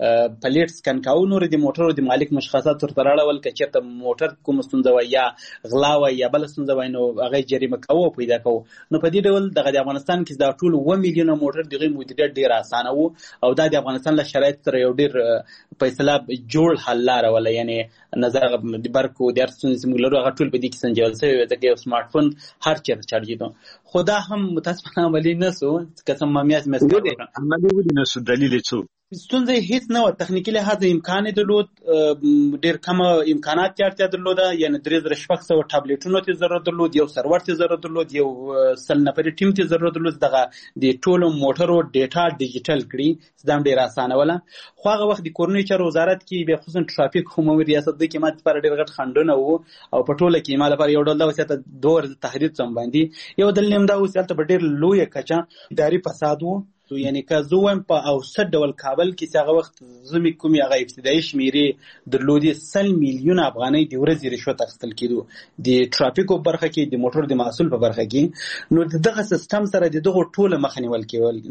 پلیټ سکن کاوه، نور د موټرو د مالک مشخصات ورته راړول، که چېرته موټر کومه ستونزه وی یا غلا وی یا بله ستونزه وی، نو هغه جریمه کوه او پیدا کوه. نو په دې ډول دغه د افغانستان کې دا ټول 1 میلیون موټر دغه مدیریت ډیر اسانه وو، او دا د افغانستان له شرایط سره یو ډیر په اصطلاح جوړ حل لاره ولا، یعنی نظر د برکو د ارسونې سیمولر هغه ټول په دې کې سنجول شوی، ځکه یو سمارټ فون هر چیرته چارجېدو. خو دا هم متاسفانه عملي نه سو، قسم مامیاس مسکو عملي ودی نه سو. دلیل څه ستونزه هیڅ نه و، تخنیکي لحاظ امکان درلود، ډیر کم امکانات ته اړتیا درلوده، یعنی 3600 ټابلیټونو ته ضرورت درلود، یو سرور ته ضرورت درلود، یو 100 نفري ټیم ته ضرورت درلود، دغه د ټولو موټرو ډیټا ډیجیټل کړي، دا ډیر اسانه ولا. خو هغه وخت د کورنیو چارو وزارت کې به خصوصا ټرافیک عمومي ریاست د کې ماته پر ډیر غټ خندونه وو، او په ټوله کې مال پر یو ډول دا وسیته دور تحریض سم باندې یو دل نیم دا وسیته په ډیر لوی کچا اداري فساد وو. یعنی که زه وایم په اوسط ډول کابل کې چې هغه وخت زمي کومي هغه ابتدایي شمیرې درلودي 100 میلیون افغانۍ د ورځې رشوت اخیستل کېدو د ټرافیکو برخه کې، د موټر د محصول په برخه کې. نو دغه سیستم سره دغه ټوله مخ نیول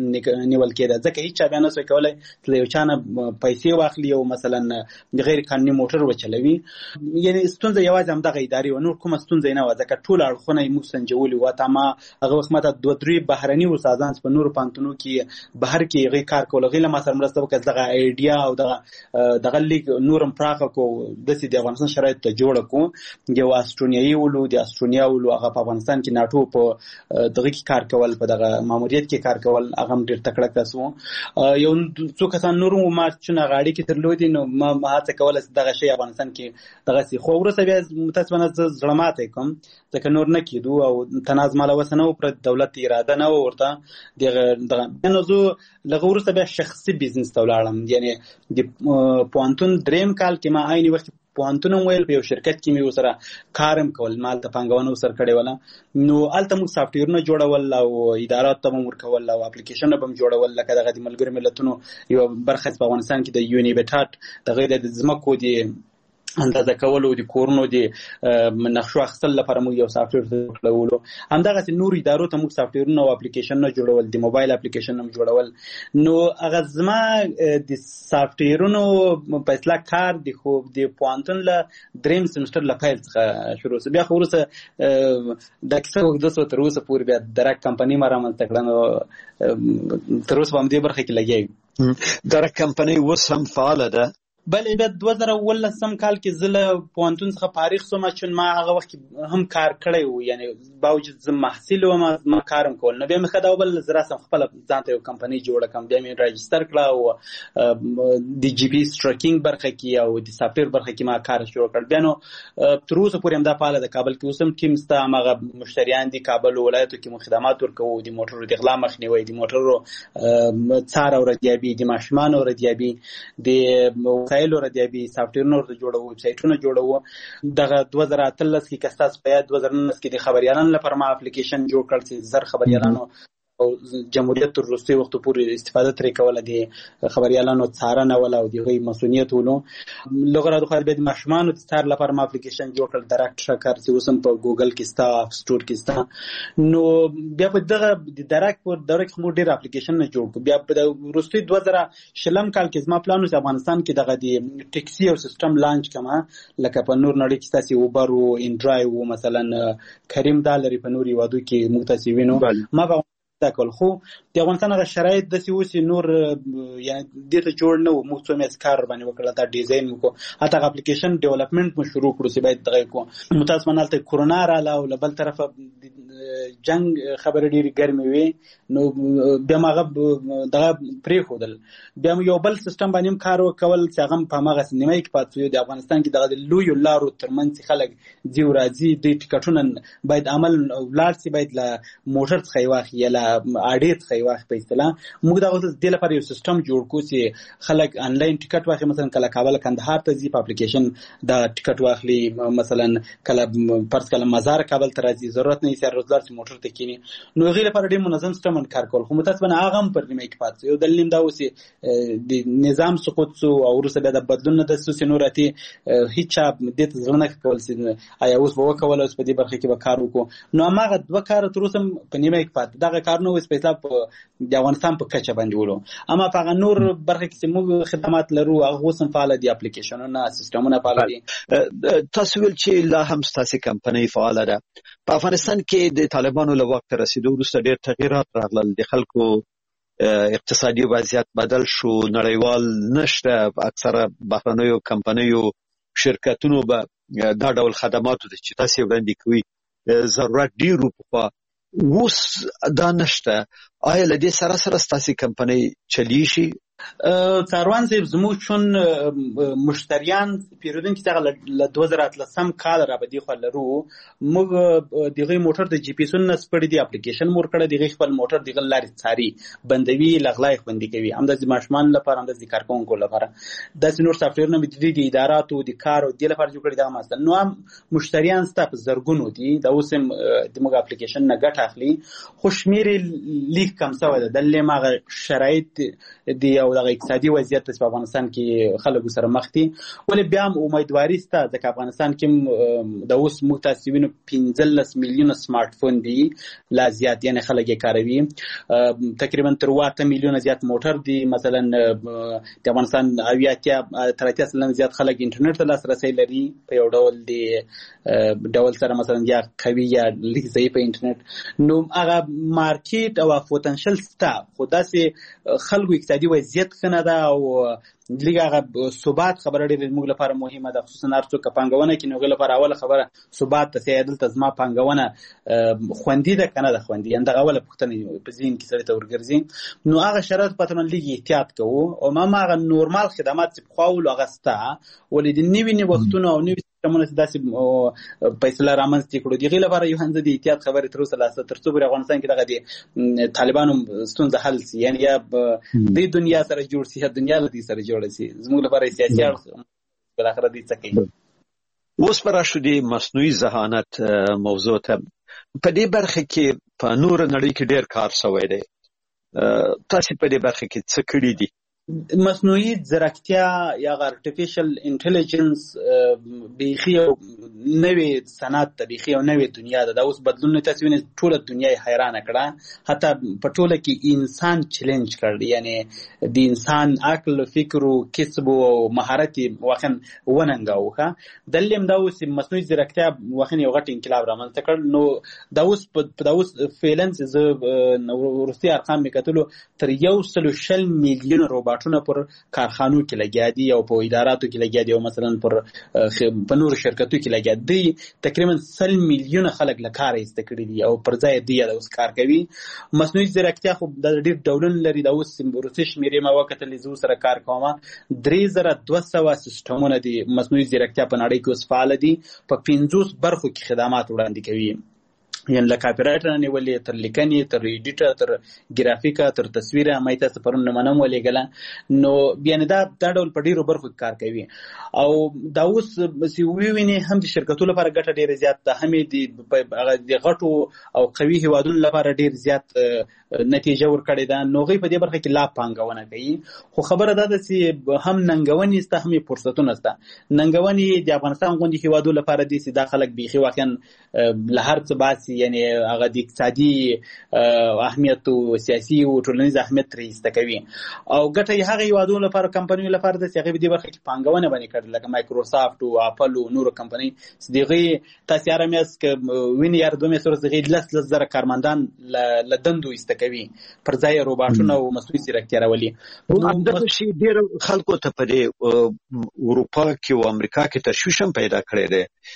کېده، ځکه هیڅ چا بیا نه سوی کولی چې یو چا نه پیسې واخلي او مثلا غیر قانوني موټر وچلوي. یعنی ستونزه یوازې همدغه ادارې و، نور کومه ستونزه نه وه، ځکه ټول اړخونه یې موږ سنجولي وو. تا ما هغه وخت ماته 2-3 بهرني استادان په نورو پوهنتونو کې بهر کې هغې کار کول، هغې له ما سره مرسته وکړه دغه ایډیا او دغه لیګ نورم پراخه کړو، داسې د افغانستان شرایطو ته جوړه کړو. یو استرونیایي ولو، د استرونیا ولو، هغه په افغانستان کې ناټو په دغه کې کار کول، په دغه ماموریت کې کار کول، هغه هم ډېر تکړه کس و. یو څو کسان نور هم ما چونه غاړې کې درلودي، نو ما هڅه کوله چې دغه شی افغانستان کې دغسې. خو وروسته بیا متاسفانه زه زړه ماتی کوم، ځکه نور نه کېدو او تناز ماله وسه نه و، پر دولت اراده نه و ورته. دغه نو زه لږ وروسته بیا شخصي بزنس ته ولاړم، یعنی د پوهنتون دریم کال کې ما عین وخت پوهنتون هم ویل، په یو شرکت کې مې ورسره کارم کول، ما هلته پانګونه ورسره کړې وله. نو هلته موږ سافټویرونه جوړول او ادارات ته به م ورکول او اپلیکیشنونه به م جوړول، لکه دغه د ملګرو ملتونو یوه برخه په افغانستان کې د یونیبټاټ دغه د ځمکو د اندازه کولو د کورونو د نقشو اخیستل لپاره موږ یو سافټویر جوړولو. همدغسې نور ادارو ته موږ سافټویرونه او اپلیکیشنونه جوړول، د موبایل اپلیکیشن هم جوړول. نو هغه زما د سافټویرونو په اصطلاح کار د پوهنتون له دریم سمسټر له پیل څخه شروع شو. بیا خو وروسته دا کیسه اوږده سوه، تر اوسه پورې بیا درک کمپنۍ ما رامنځته کړه. نو تر اوسه په همدې برخه کې لګیا یم. درک کمپنۍ اوس هم فعاله ده؟ بله، بیا 2019 کال کې زه له پوهنتون څخه فارغ شوم، چون ما هغه وخت هم کار کړی و، یعنی باوجود زه محصل وم ما کارم کول. نو بیا مې ښه دا وبلله زه راسم خپله ځان ته یو کمپنۍ جوړه کړم. بیا مې راجستر کړه او د جي پي ایس ټریکینګ برخه کې او د سافټویر برخه کې ما کار شروع کړ. بیا نو تر اوسه پورې همدا فعاله ده. کابل کې اوس هم ټیم شته، هماغه مشتریان دي کابل ولایتو کې مو خدمات ورکوو، د موټرو د غلا مخنیوی، د موټرو څار او ردیابي، د ماشومانو ردیابي، د وسایلو ردیابي، سافټویرونه ورته جوړوو، ویب سایټونه جوړوو. دغه 2018 کې که ستاسو په یاد 2019 کې د خبریالانو لپاره ما اپلیکیشن جوړ کړ چې زر خبریالانو او جمهوریت تر وروستي وختو پورې استفاده ترې کوله، د خبریالانو څارنه وله او د هغوی مسؤلیت ولو. لغه راته بیا د ماشومانو د څار لپاره ما اپلیکیشن جوړ کړل، درک ټرکر، چې اوس هم په ګوګل کې شته، اپ سټور کې شته. نو بیا په دغه د درک په دوره کې موږ ډېر اپلیکیشنونه جوړ کړو. بیا په وروستي 2020 کال کې زما پلان و چې افغانستان کې دغه د ټیکسي او سیسټم لانچ کړم، لکه په نور نړۍ کې ستاسې اوبر و، انډرایو و، مثلا کریم دا لري په نور هېوادو کې موږ تاسې وینو. ما به دا کول، خو د افغانستان هغه شرایط داسې و چې نور یعنی دې ته جوړ نه و. موږ څو میاشتې کار ورباندې وکړل، دا ډیزاین مو کړو، حتی هغه اپلیکیشن ډیولپمنټ مو شروع کړو چې باید دغه کړو. متاسفانه هلته کرونا راغله او له بل طرفه جنګ خبرې ډېرې ګرمې وې. نو بیا م هغه دغه پرېښودل. بیا م یو بل سیسټم باندې هم کار وکول چې هغه هم په هماغسې نیمایي کې پاتې شو. د افغانستان کې دغه د لویو لارو ترمنځ چې خلک ځي او راځي، دوی ټکټونه باید عمل ولاړ شي، باید له موټر څخه یې واخلي یا له اډې څخه یې واخلي په اصطلاح. موږ دغه دې لپاره یو سیسټم جوړ کړو چې خلک آنلاین ټکټ واخلي، مثلا کله کابل کندهار ته ځي په اپلیکیشن دا ټکټ واخلي، مثلا کله فرض کله مزار کابل ته راځي، ضرورت نه یې روزګار چې موټر ته کینی. نو هغې لپاره ډېر منظم سیسټم کار کول، خو متاسفانه هغه هم پر نیمایي کې پاتې. یو دلیل دا و چې د نظام سقوط شو او وروسته بیا د بدلون نه داسې شو چې نور اتې هېڅ چا دې ته زړه نه کول چې آیا اوس به وکول، اوس په دې برخه کې به کار وکړو. نو هماغه دوه کاره تر اوسه په نیمایي کې پاتې. دغه کارونه اوس په اصطلاح د افغانستان په کچه باندې ولو، اما په هغه نور برخه کې چې موږ خدمات لرو هغه اوس هم فعاله دي، اپلیکیشنونه سیسټمونه فعاله دي. تاسو ویل چې لا هم ستاسې کمپنۍ فعاله ده. په افغانستان کې د طالبانو له واک ته رسېدو وروسته ډېر تغییرات راغلل، د خلکو اقتصادي وضعیت بدل شو، نړیوال نشته، اکثره بهرنیو کمپنیو شرکتونو به دا ډول خدماتو چې تاسې وړاندې کوي ضرورت ډېر و پخوا، اوس دا نشته. آیا له دې سره سره ستاسې کمپنۍ چلیږي؟ څاروان صاحب زموږ چون مشتریان پیرودونکي څخه له 2018 کال را بدی خو لرو، موږ دغه موټر د جی پی ایسونو سپړې دی اپلیکیشن مور کړه، دغه خپل موټر دغه لارې څاري، بندوي، لغلای خوندي کوي، هم د ماشومان لپاره، هم د کارکونکو لپاره. د نور سافټویرونه د دې اداراتو د کار او د لپاره جوړ کړي. دا مثلا نو هم مشتریان ستاسو زرګونو دي، دا اوس هم د موږ اپلیکیشن نه ګټه اخلي، خو شمېرې لیک کم شوی ده. دلته ماغه شرایط دی او دغه اقتصادي وضعیت په افغانستان کې خلکو سره مخ دي، ولې بیا هم امیدواري شته ځکه افغانستان کې د اوس موږ تاسو وینو 15 میلیونه سمارټ فون دي لا زیات، یعنی خلک یې کاروي. تقریبا تر 8 میلیونه زیات موټر دي. مثلا د افغانستان 30% زیات خلک انټرنیټ ته لاسرسي لري په یو ډول سره، مثلا یا قوي یا لیک ضعیف انټرنیټ. نو هغه مارکیټ او پوتنشل ستا، خو داسې خلکو اقتصادي وضعیت خنه ده او لږ هغه ثبات خبره ډېره موږ لپاره مهمه ده، خصوصا هر څوک پانګونه کوي. نو هغې لپاره اوله خبره ثبات ته چې دلته زما پانګونه خوندي ده که نه ده خوندي، همدغه اوله پوښتنه په ذهن کې سړي ته ورګرځي. نو هغه شرایط په تمن لږ احتیاط کوو او ما هغه نورمال خدمات چې پخوا ولو هغه شته، ولې د نوي نوښتونو او نوي سیستمونه داسې فیصله رامنځته کړو دغه لپاره یو هند د احتیاط خبرې تر اوسه لاسته تر څو پر افغانستان کې دغه د طالبانو ستونزه حل شي یعنی یا د دنیا سره جوړ شي یا دنیا له دې سره جوړ شي زموږ لپاره سیاسي اړخ بل اخر دې څه کوي اوس پر شو د مصنوعي ذهانت موضوع ته په دې برخه کې په نور نړۍ کې ډېر کار شوی دی تاسو په دې برخه کې څه کړی دي مصنوعي ځیرکتیا یا ارتفیشل انټيليجنس بيخي نوې صنعت ته بيخي او نوې دنیا ده دا اوس بدلون تاسو وینئ ټول دنیا حیران کړه حتی په ټوله کې انسان چیلنج کړ یعنی د انسان عقل فکر او کسب او مهارت واخن وننګاوه دلیم دا اوس مصنوعي ځیرکتیا واخن یو غټ انقلاب رامنځته کړ نو دا اوس فیلنس ز روسي ارقام میکتلو تر 140 میلیون روباټونه پر کارخانو کې لګیا دي او په اداراتو کې لګیا دي او مثلا په نور شرکتو کې لګیا دي تقریبا 100 میلیون خلک له کار ایست کړي دي او پر ځای دی د اوس کار کوي مصنوعي ځیرکتیا خو د ډېر ډولونه لري د اوس روسي شمیرې ما وکړه لزو سره کار کومه 3200 سیستمونه دي مصنوعي ځیرکتیا په نړۍ کې اوس فعال دي په 50 برخو کې خدمات وړاندې کوي یعنی له کاپی رایټر نه ولې تر لیکنې تر ایډیټر تر ګرافیکا تر تصویره مې تاسو پرون منم ولېګل نو یعنی دا ډول په ډیرو برخو کار کوي او دا اوس سی ویني هم د شرکتونو لپاره ګټه ډیره زیات ده هم د غټو او قوي هوادونو لپاره ډیر زیات نتیجه ورکړې ده نو غي په دې برخه کې لا پانګونه کوي خو خبره ده چې هم ننګونی است هم فرصتونه است ننګونی د افغانستان غونډې هوادو لپاره دي چې داخلك بيخي واقعا له هر څه باسي یعنی هغه د اقتصادي اهمیت او سیاسي او ټولنیز اهمیت رئیسته کوي او ګټه هغه هوادو لپاره کمپنیو لپاره د هغه د برخه کې پانګونه باندې کړل لکه مایکروسافت او اپل او نور کمپنی دغه تاسو ارمیاس ک وین یار دومره سره دغه لزر کارمندان لدندو است کوي پر ځای روباټونه او مصنوعي ځیرکتیا راولي دا شی ډیر خلکو ته په اروپا کې او امریکا کې تشویش پیدا کړی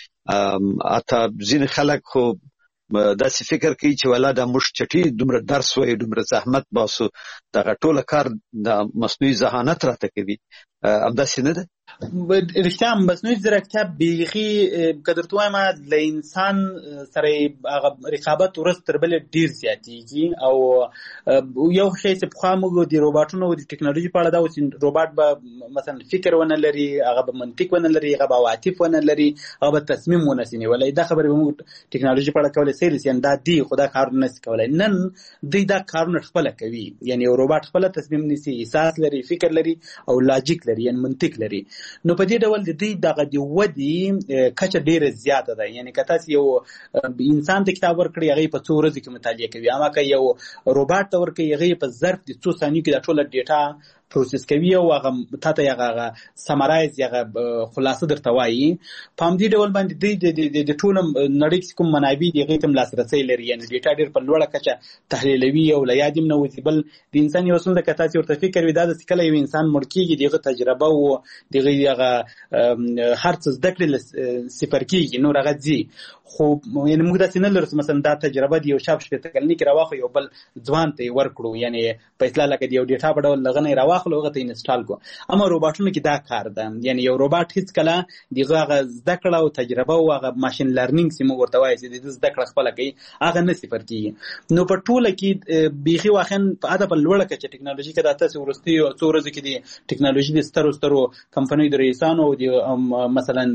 دی اته ځین خلک خو دا سی فکر کوي چې ولا د مش چټي دومره درس وای دومره زحمت باسو د ټوله کار د مصنوعي ذهانت راته کوي امداسي نه ده رښتیا مصنوعي ځیرکتیا بيخي قدر توای ما د انسان سره رقابت ورس تر بل ډیر زیاتېږي او یو شی چې په خامو د روباټونو او د ټکنالوژي په اړه دا اوس روباټ به مثلا فکر ونه لري هغه به منطق ونه لري هغه به عواطف ونه لري هغه به تصمیم ونه سني ولې دا خبره به موږ ټکنالوژي په اړه کولای سیریس یان دا دی خدا کار نه کولای نن دا کارونه خپل کوي یعنی یو روباټ خپل تصمیم نیسي احساس لري فکر لري او لاجیک لري یعنی منطق لري نو په دې ډول د دې دغه د ودی کچه ډیره زیاته ده یعنی که تاسو یو انسان د کتاب ورکړی هغه په 2 ورځې کې مطالعه کوي اما که یو روباټ ته ورکړي هغه په ظرف د 2 ثانیو کې د ټوله ډیټا پروسس کوي او هغه تاته هغه سمرایز هغه خلاصه درته وایي په دې ډول باندې د ټول نړۍ کوم منابع دی هغه تم لاسرسي لري یعنی ډیټا ډیر په لوړه کچه تحلیلوي او لیادم نو بل د انسان یو څنګه کته چې ورته فکر وي دا د کله یو انسان مړ کیږي دغه تجربه او دغه هر څه زده کړل صفر کیږي نو راغځي خو یعنی موږ د سینل رس مثلا دا تجربه دی یو شاب شپته کلنی کې راوخو یو بل ځوان ته ورکړو یعنی په اصطلاح لکه دی یو ډیټا په ډول لغنه راوخلو هغه ته انسټال کو اما روباټونو کې دا کار ده یعنی یو روباټ هیڅ کله دغه زده کړه او تجربه او هغه ماشين لرنینګ سیمه ورته وایي چې د زده کړه خپل کوي هغه نه صفر کیږي نو په ټوله کې بيخي واخن په اده په لوړه کې ټکنالوژي کې د تاسو ورستي او څورز کې دي ټکنالوژي د سترو کمپنۍ د رئیسانو او مثلا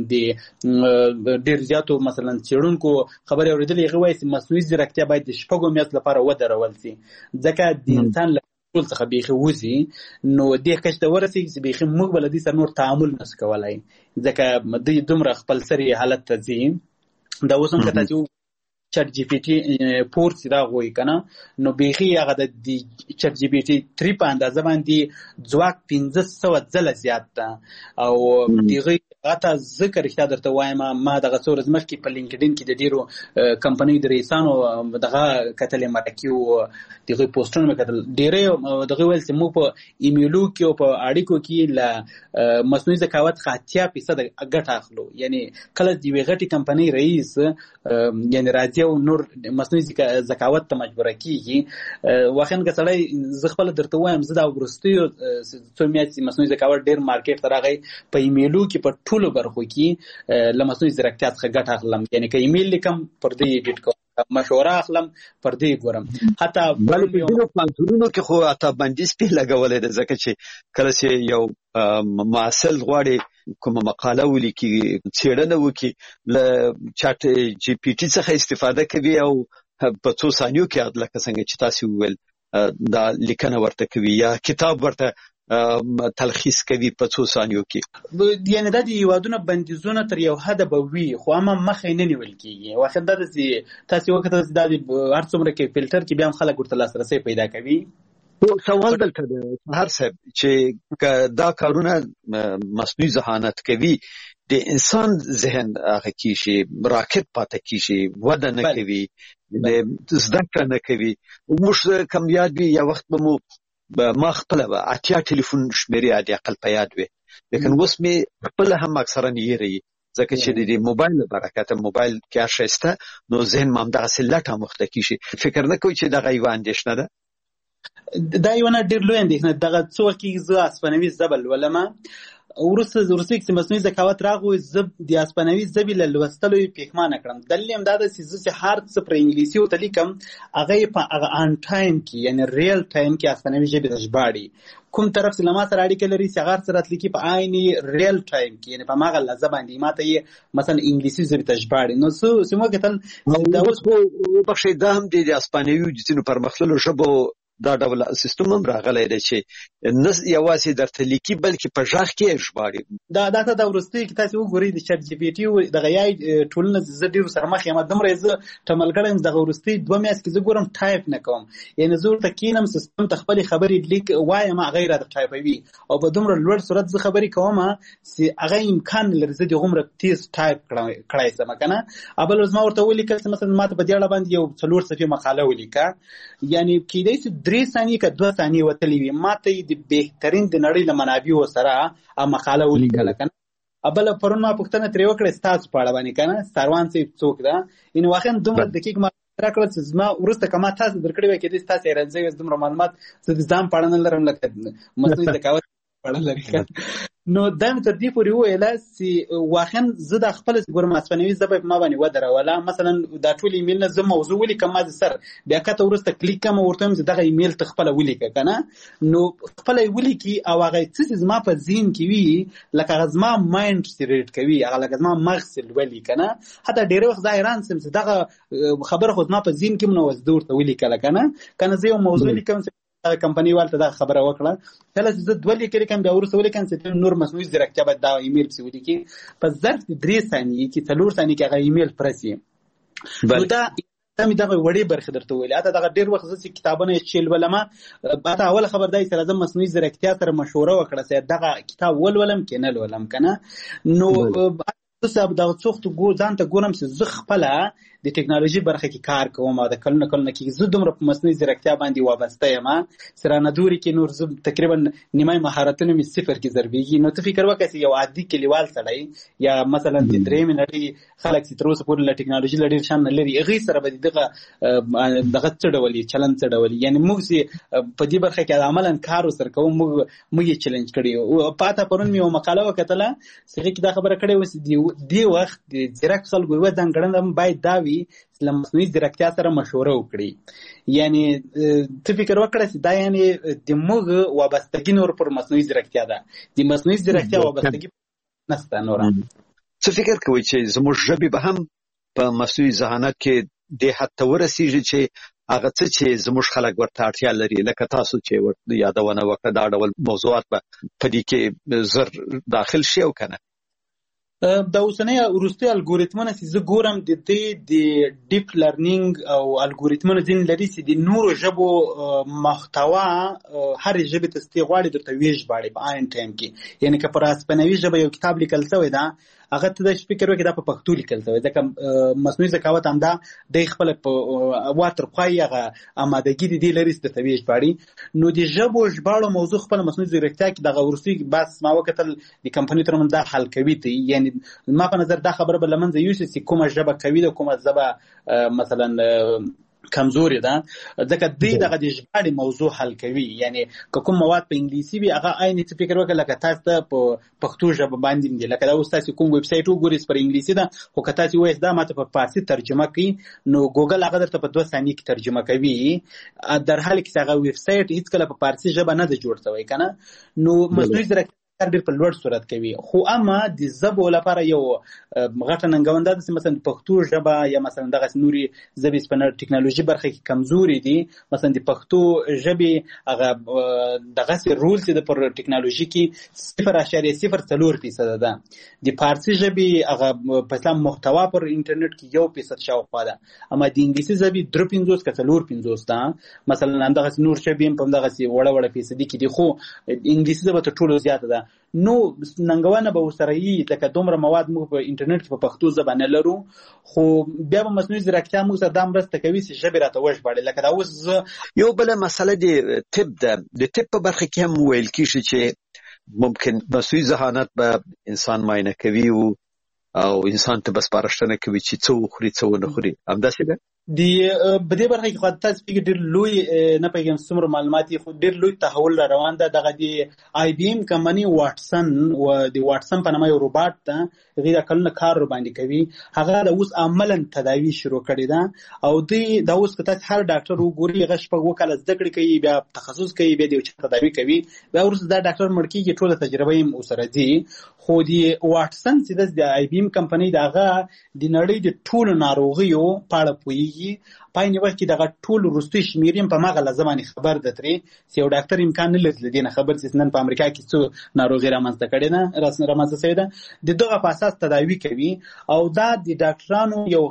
د ډیر زیاتو مثلا چېرونکو خبرې اوریدلې هغه وایي چې مصنوعي ځیرکتیا باید د شپږو میاشتو لپاره ودرول شي ځکه د انسان ټول څخه بيخي وزي نو د کچ د ورسي چې بيخي موږ بل دي سره نور تعامل نس کولای ځکه د دومره خپل سری حالت ته ځي دا اوسم کته چې چټ جی پی ټی 4 سره غوي کنه نو بيخي هغه د چټ جی پی ټی 3 په اندازه باندې ځواک 1500 ځله زیات ده او دغه اته ذکر اخته درته وایم ما دغه څور زمخ کې په لینکډین کې د ډیرو کمپنۍ د رئیسانو دغه کتلې مرکیو دغه پوسټونه مکتل ډیره دغه ویل چې مو په ایمیلو کې او په اړیکو کې ل مصنوعي ذکاوت 80% ګټه اخلو یعنی کله دی غټي کمپنۍ رئیس یعنی راځي انګلیسي او نور مصنوعي ذکاوت ته مجبوره کیږي. واخن که سړی زه خپل درته وایم زه دا وروستیو څو میاشتې مصنوعي ذکاوت ډېر مارکیټ ته راغی په ایمیلو کې په ټولو برخو کې له مصنوعي ځیرکتیا څخه ګټه اخلم. یعنی که ایمیل لیکم پر دې ایډیټ کوم، مشوره اخلم پر دې ګورم. حتی بلې په ځینو پوهنتونونو کې خو حتی بندیز پې لګولی دی ځکه چې کله چې یو محصل غواړي کومه مقاله ولیکي، څېړنه وکړي، له چاټ جی پی ټي څخه استفاده کوي او په څو ثانیو کې لکه څنګه چې تاسو وویل دا لیکنه ورته کوي یا کتاب ورته تلخیص کوي په څو ثانیو کې. یعنی دا د هیوادونو بندیزونه تر یو حده به وي خو هم مخې نه نیول کېږي. واخر دا چې تاسو وکړه دا هر څومره کې فلټر کې بیا هم خلک ورته لاسرسی پیدا کوي. سوال دلته دی هر صاحب چې دا کارونه مصنوعي ذهانت کوي د انسان ذهن هغه کیږي راکټ پاتې کیږي، وده نه کوي، د زده کړه نه کوي. موږ کم یاد وي یا وخت به مو ما خپل 80 ټلیفون شمیرې عادي عقل په یاد وي، لیکن اوس مې خپل هم اکثرا یېری ځکه چې د موبایل برکت موبایل کې اشسته نو ذهن مام دغه لټه مخته کیږي. فکر نه کوي چې دغه یو اندېښنه ده. دا یو نه ډېر لوی اندېښنه دغه څو کې زه اسپانوي زبل ولما ورسته چې مصنوعي ذکاوت راغوي زه د اسپانوي ژبې له لوستلو یې پښېمانه کړم. دلیل هم دا ده چې زه چې هر څه پر انګلیسي ورته لیکم هغه یې په هغه آن ټایم کې یعنی ریل ټایم کې اسپانوي ژبې ته ژباړي. کوم طرف چې له ما سره اړیکه لري چې هغه هر څه راته لیکي په عین ریل ټایم کې یعنی په هماغه لحظه باندې ما ته یې مثلا انګلیسي ژبې ته ژباړي. نو څه مو کتل دا اوس وبخښئ دا هم د اسپانوي ځینو پرمختللو ژبو دا ډول سیستم هم راغلی دی چې نه یوازې درته لیکي بلکې په غږ کې ژباړي. دا ته د وروستي کې تاسو وګورئ د چټ جی پی ټي دغه یای ټولنه زه ډېر سره مخ یم دومره زه تمل کړم دغه وروستي 2 میاشتې کې زه ګورم ټایپ نه کوم. یعنی زه ورته کینم سیستم ته خپل خبرې لیک وایم هغه راته ټایپوي او په دومره لوړ صورت زه خبرې کوم چې هغه امکان لري زه د عمر تیز ټایپ کړای سم کنه. ابل زما ورته ولیکل مثلا ماته په دې اړه باندې یو 4 صفحې مقاله ولیکه، یعنی کېدای شي 3 ثانیې که 2 ثانیې وتلې وي ماته د بهترین د نړۍ له منابعو سره مقاله ولیکله کنه. ابل پرون ما پوښتنه ترې وکړه ستاسو په اړه باندې کنه سروان صاحب څوک ده ان واخن دومره دقیق ما راکړل چې زما ورسته کما تاسو درکړی وای کېدای تاسو راځي دومره معلومات زه د ځان په اړه نه لرم لکه مصنوعي ذکاوت په اړه لري. نو دا مې تر دې پورې وویله چې واخن زه د خپل ګورم اسپانوي ژبه په ما باندې ودروله. مثلا دا ټول ایمیل نه زه موضوع ولیکم ما سر بیا کته ورسته کلیک کوم ورته هم دغه ایمیل ته خپل ولیکه کنه. نو خپل ولیکي او هغه څه زما په ذهن کې وي لکه زما مایند سټریټ کوي هغه لکه زما مغز ولي کنه. حتی ډېر وخت ظاهران سم چې دغه خبر خو زما په ذهن کې نو وزدور ته ولیکل کنه زه یو موضوع لیکم کمپنی والته دا خبره وکړه کله چې زه 2 لیکل کوم بیا ورسره ولیکم چې نور مصنوعي ځیرکتیا باید دا ایمیل پسې ولیکي په ظرف 3 ثانیې کې 4 ثانیې کې هغه ایمیل پرسي. نو دا مې دغه وړې برخه درته ویل اته دغه ډېر وخت چې کتابونه چیل ولما اته اول خبردای سره زم مصنوعي ځیرکتیا سره مشوره وکړه چې دغه کتاب ولولم کې نه ولولم کنه. نو زه دا څوخت ځان ته ګورم چې زه خپل د ټکنالوژي برخه کې کار کوم او د کلونه کې زه دومره په مصنوعي ځیرکتیا باندې وابسته یم سره نه دوري کې نور زه تقریبا نیمه مهارتونه مې صفر کې ضربېږي. نو ته فکر وکړه چې یو عادي کلیوال سړی یا مثلا د درېمې نړۍ خلک چې تر اوسه پورې له ټکنالوژي له ډېر شان نه لري هغوی سره به دغه څه ډول چلند څه ډول یعنی موږ چې په دې برخه کې عملا کار ورسره کوو موږ یې چیلنج کړي. پاته پرون مې یو مقاله وکتله چې هغې کې دا خبره کړې وه چې دې وخت د ځیرک خلکو یوه ځانګړنه باید دا وي له مصنوعي ځیرکتیا سره مشوره وکړي. یعنی ته فکر وکړه چې دا یعنی د موږ وابستګي نور پر مصنوعي ځیرکتیا ده د مصنوعي ځیرکتیا وابستګي نشته نور. څه فکر کوئ چې زموږ ژبې به هم په مصنوعي ذهانت کې دې حد ته ورسېږي چې هغه څه چې زموږ خلک ورته اړتیا لري لکه تاسو چې یادونه وکړه دا ډول موضوعات به په دې کې زر داخل شي او که نه؟ دا اوسنۍ وروستي الګوریتمونه چې زه ګورم د دې د ډیپ لرنینګ او الګوریتمونه ځینې لري چې د نورو ژبو محتوا هرې ژبې ته ستې غواړي درته ویې ژباړي په عین ټایم کې. یعنې که پر اسپانوي ژبه یو کتاب لیکل شوی ده هغه ته د فکر وکړي دا په پښتو لیکل شوی ځکه مصنوعي ذکاوت هم دا د خپل په واتر خوای هغه آمادګي دي لري د طبيعي ژباړي نو د ژبو ژباړو موضوع خپل مصنوعي ځیرکتیا کې دغه ورسي بس ما وکتل د کمپنۍ ترمنځ دا حل کوي ته یعنی ما په نظر دا خبره بل منځ یو چې کومه ژبه کوي د کومه ژبه مثلا کمزوري ده ځکه دغه د ژباړې موضوع حل کوي یعنی کوم مواد په انګلیسي وي هغه عین څه فکر وکړه لکه تاسو ته په پښتو ژبه باندې دی لکه دا اوس تاسو کوم ویب سټ وګورئ پر انګلیسي ده خو که تاسو وایي دا ماته په فارسی ترجمه کوي نو ګوګل هغه درته په 2 ثانیې کې ترجمه کوي در حال کې هغه ویب سټ هیڅ کله په فارسی ژبه نه جوړ شوی کنه نو مصنوعي ځیرکتیا ډېر په لوړ صورت کوي خو اما د ژبو لپاره یو غټه ننګونده ده چې مثلا پښتو ژبه یا مثلا دغه نوري ژبې سپنر ټکنالوژي برخه کې کمزوري دي مثلا د پښتو ژبې هغه دغه رول چې د پر ټکنالوژي کې 0.04% ده د فارسی ژبې هغه په اسلام محتوا پر انټرنیټ کې 1% شاوخوا ده اما د انګلیسي ژبې 3.50 کڅلور 50 ده مثلا دغه نور ژبې په دغه وړه فیصدي کې دي خو انګلیسي ژبه ته ټولو زیاته ده نو ننګونه به وسره یي لکه دومره مواد موږ په انټرنیټ کې په پښتو ژبه نه لرو خو بیا به مصنوعي ځیرکتیا موږ سره دا مرسته کوي چې ژبې راته وژباړي لکه دا اوس یو بل مسله د طب په برخه کې هم ویل کیږي چې ممکن مصنوعي ذهانت به انسان معاینه کوي او انسان ته بس پارښتنه کوي چې څه وخوري څه ونه خوري همداسې ده د بده برخه کې خو تاسو فکر ډیر لوی نه پیغام څومره معلومات خو ډیر لوی تحول را روان ده دغه د آی بی ایم کمپنی واټسن او د واټسن په نامه یو روباټ ته غیر کلونه کار باندې کوي هغه د اوس عملاً تداوی شروع کړی ده او د اوس که تاسو هر ډاکټر وګوري غش په وکاله زده کړې کوي بیا تخصص کوي بیا د تداوی کوي بیا ورسره دا ډاکټر مړکی کې ټوله تجربه یې اوسره دي خو د واټسن چې د آی بی ایم کمپنی دغه د نړۍ د ټولو ناروغیو په اړه پوهیږي پاین وخت کې دغه ټول وروستي شمیریم په مغه لازمانه خبر ده ترې چې یو ډاکټر امکان نه لري دینه خبر چې نن په امریکا کې څو ناروغي رامنځته کړي نه رامنځته شوی ده د دغه په اساس تداوی کوي او دا د ډاکټرانو یو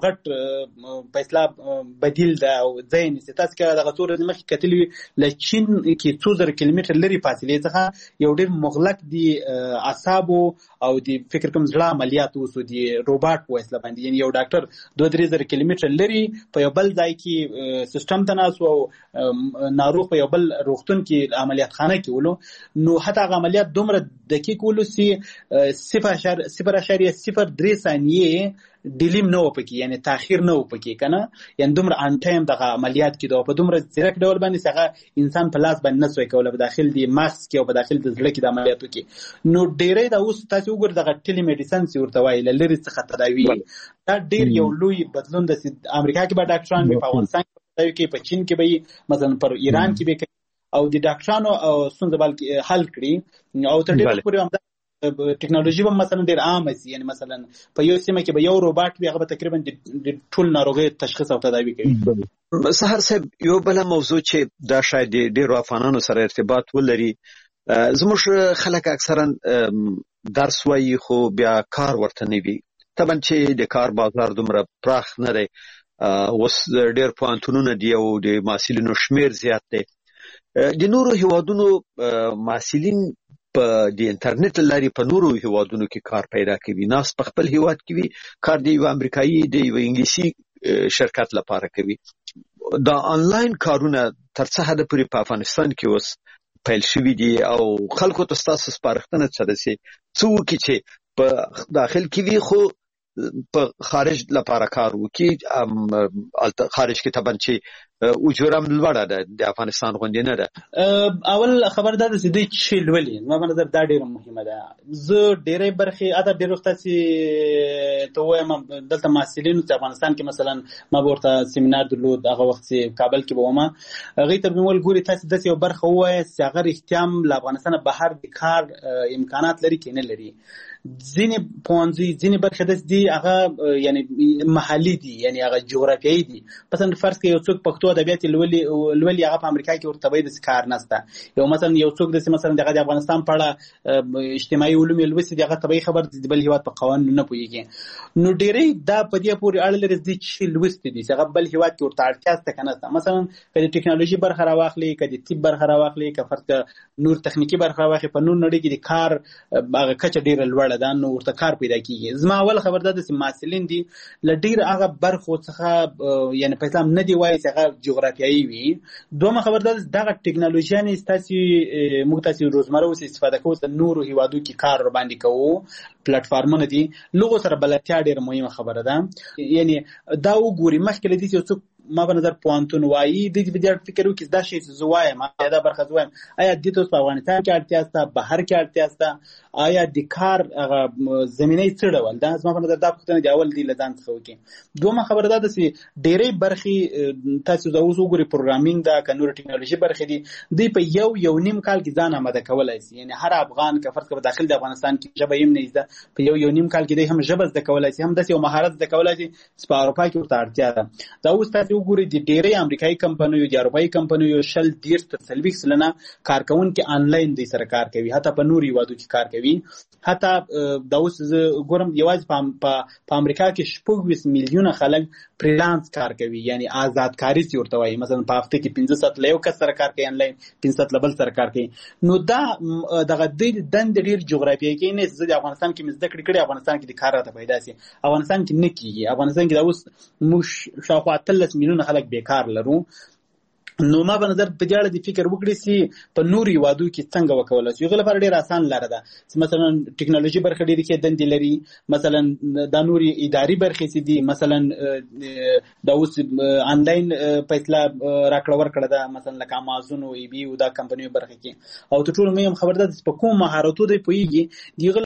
غټ فیصله بدیل ده او ځین چې تاسو کې دغه تور د مخ کتلی لچین کې 2000 کیلومتر لري فاصله څخه یو ډیر مغلق دی اعصابو او د فکر کوم ځلا عملیات وسو دی روباټ وسله باندې یعنی یو ډاکټر 2-3 کیلومتر لري په یو بل ځای کې سیستم تناسو او ناروغ په یو بل روغتون کې عملیات خانه کې ولو نو حتی عملیات دومره دقیق ولو چې 0.03 ثانیه ډیلیم نه وپکی یعنی تاخير نه وپکی کنه یعنی دومره ان ټایم دغه عملیات کې دا په دومره ځیرک ډول باندې څنګه انسان په لاس باندې نسوي کوله په داخل دی ماسک کې او په داخل د زړه کې د عملیاتو کې نو ډیرې دا اوس تاسو وګورئ دغه ټیلی میډیسن چې ورته وایي لری څخه تداوی دا ډیر یو لوی بدلون د امریکا کې به ډاکټران په افغانستان کې په چین کې به مثلا پر ایران کې به او د ډاکټرانو او ستونزې بلکې حل کړي او تر ډیره پورې هم ټکنالوژي به مثلا ډیر عام شي یعنی مثلا په یو سیمه کې به یو روباټ وي هغه تقریبا د ټول ناروغي تشخیص او تداوی کوي سحر صاحب یو بل موضوع چې دا شاید ډیر افغانانو سره ارتباط ولري زموږ خلک اکثرا درس وایي خو بیا کار ورته نه وي طبعا چې د کار بازار دومره پراخ نه دی اوس ډیر پوهنتونونه دي او د محصلینو شمیر زیات دی د نورو هیوادونو محصلین په د انټرنیټ لاري په نورو هیوادونو کې کار پیدا کوي ناس په خپل هیواد کې وي کار دی یو امریکایي دی یو انګلیسي شرکت لپاره کوي دا انلاین کارونه تر څه حد پورې په افغانستان کې اوس پیل شوي دي او خلکو ته تاسو سپارښتنه څه ده چې چې په داخل کې وي خو په خارج لپاره کار وکي خارج کې طبعا چې اجورم لوړه ده د افغانستان غونډه نه ده اول خبر ده چې دوی چې لولي ما په نظر دا ډیره مهمه ده زه ډیره برخه اته ډیره وخت چې ته وایم دلته محصلینو په افغانستان کې مثلا ما ورته سیمینار درلود هغه وخت چې کابل کې ومه هغه تر مول ګوري تاسو د یو برخه وای چې هغه احتیام له افغانستان بهر د کار امکانات لري کې نه لري ځینې پونځي ځینې برخه د دې هغه یعنی محلي دي یعنی هغه جغرافیایي دي مثلا فرض کې یو څوک پښتو پښتو ادبیات لولي هغه په امریکا کې ورته وایي د کار نشته. یو مثلا یو څوک د مثلا د افغانستان په اړه اجتماعي علوم لوستي دغه طبي خبر د بل هیواد په قوانینو نه پوهیږي. نو ډېری دا په دې پورې اړه لري چې لوستي دي هغه بل هیواد کې ورته اړتیا ست کنه. مثلا کله ټکنالوژي برخه راواخلي، کله طب برخه راواخلي، کله فرق نور تخنیکی برخه راواخلي، په نور نړۍ کې د کار هغه کچه ډیره لوړه ده، نو ورته کار پیدا کیږي. زما اول خبر ده چې محصلین دي لډیر هغه برخو څخه یعنی په اسلام نه دی وایي چې هغه جغرافیایي وي. دومره خبر ده دغه ټکنالوژي نه استاسي مختلف روزمره اوس استفاده کوو د نورو هیوادو کې کار ور باندې کوو، پلیټفارمونه دي لغو سره بلدتیا ډیره مهمه خبره ده. یعنی دا وګوري مخکې لدی چې ما په نظر پوانتون وایي د دې فکر وکړي دا شی زوایم ما دا برخه زوایم آیا د دې په افغانستان کې اړتیا سته، بهر کې اړتیا سته، آیا د کار زمینه څه ډول ده؟ ما په نظر دا پوښتنه دی اول دی لدان څه وکړي. دومره خبره ده چې ډېرې برخې تاسو دا اوس وګورئ پروګرامینګ دا کنور ټکنالوژي برخې دي په یو نیم کال کې ځان آماده کولای شي. یعنی هر افغان که فرض کړه داخل د افغانستان کې ژبه یې نه زده په یو نیم کال کې دی هم ژبه زده کولای شي، هم د یو مهارت زده کولای شي په اروپا کې ورته اړتیا ده. دا اوس تاسو وګورئ د ډېرې امریکایي کمپنیو د اروپایي کمپنیو 40-30 سلنه کارکونکو آنلاین د سره کار کوي، حتی په نوري وادو کې کار کوي. حتی دا اوس ګورم یوازې په امریکا کې 20 میلیونه خلک فریلانس کار کوي، یعنی آزاد کاری سی ورته وایي. مثلا په هفته کې 15 ساعت له یو کس سره کار کوي آنلاین، 15 ساعت له بل سره کار کوي. نو دا دغه د ډېر جغرافیایي کې نه زه د افغانستان کې مزد کړی افغانستان کې د کار راته پیدا سي، افغانستان کې نه کیږي. افغانستان کې دا اوس موږ شاوخوا 13 میلیونه خلک بیکار لرو. نو ما په نظر په دې اړه د فکر وکړي چې په نوري وادو کې څنګه وکولای شي. یو لپاره ډېر آسان لار ده چې مثلا ټکنالوژي برخه ډېر کې دندې لري، مثلا د نوري اداري برخې سي دي، مثلا دا اوس آنلاین فیصله راکړه ورکړه ده، مثلا لکه امازون او ای بي او دا کمپنیو برخه کې. او ته ټول مې خبر ده چې په کوم مهارتو دی پويږي دی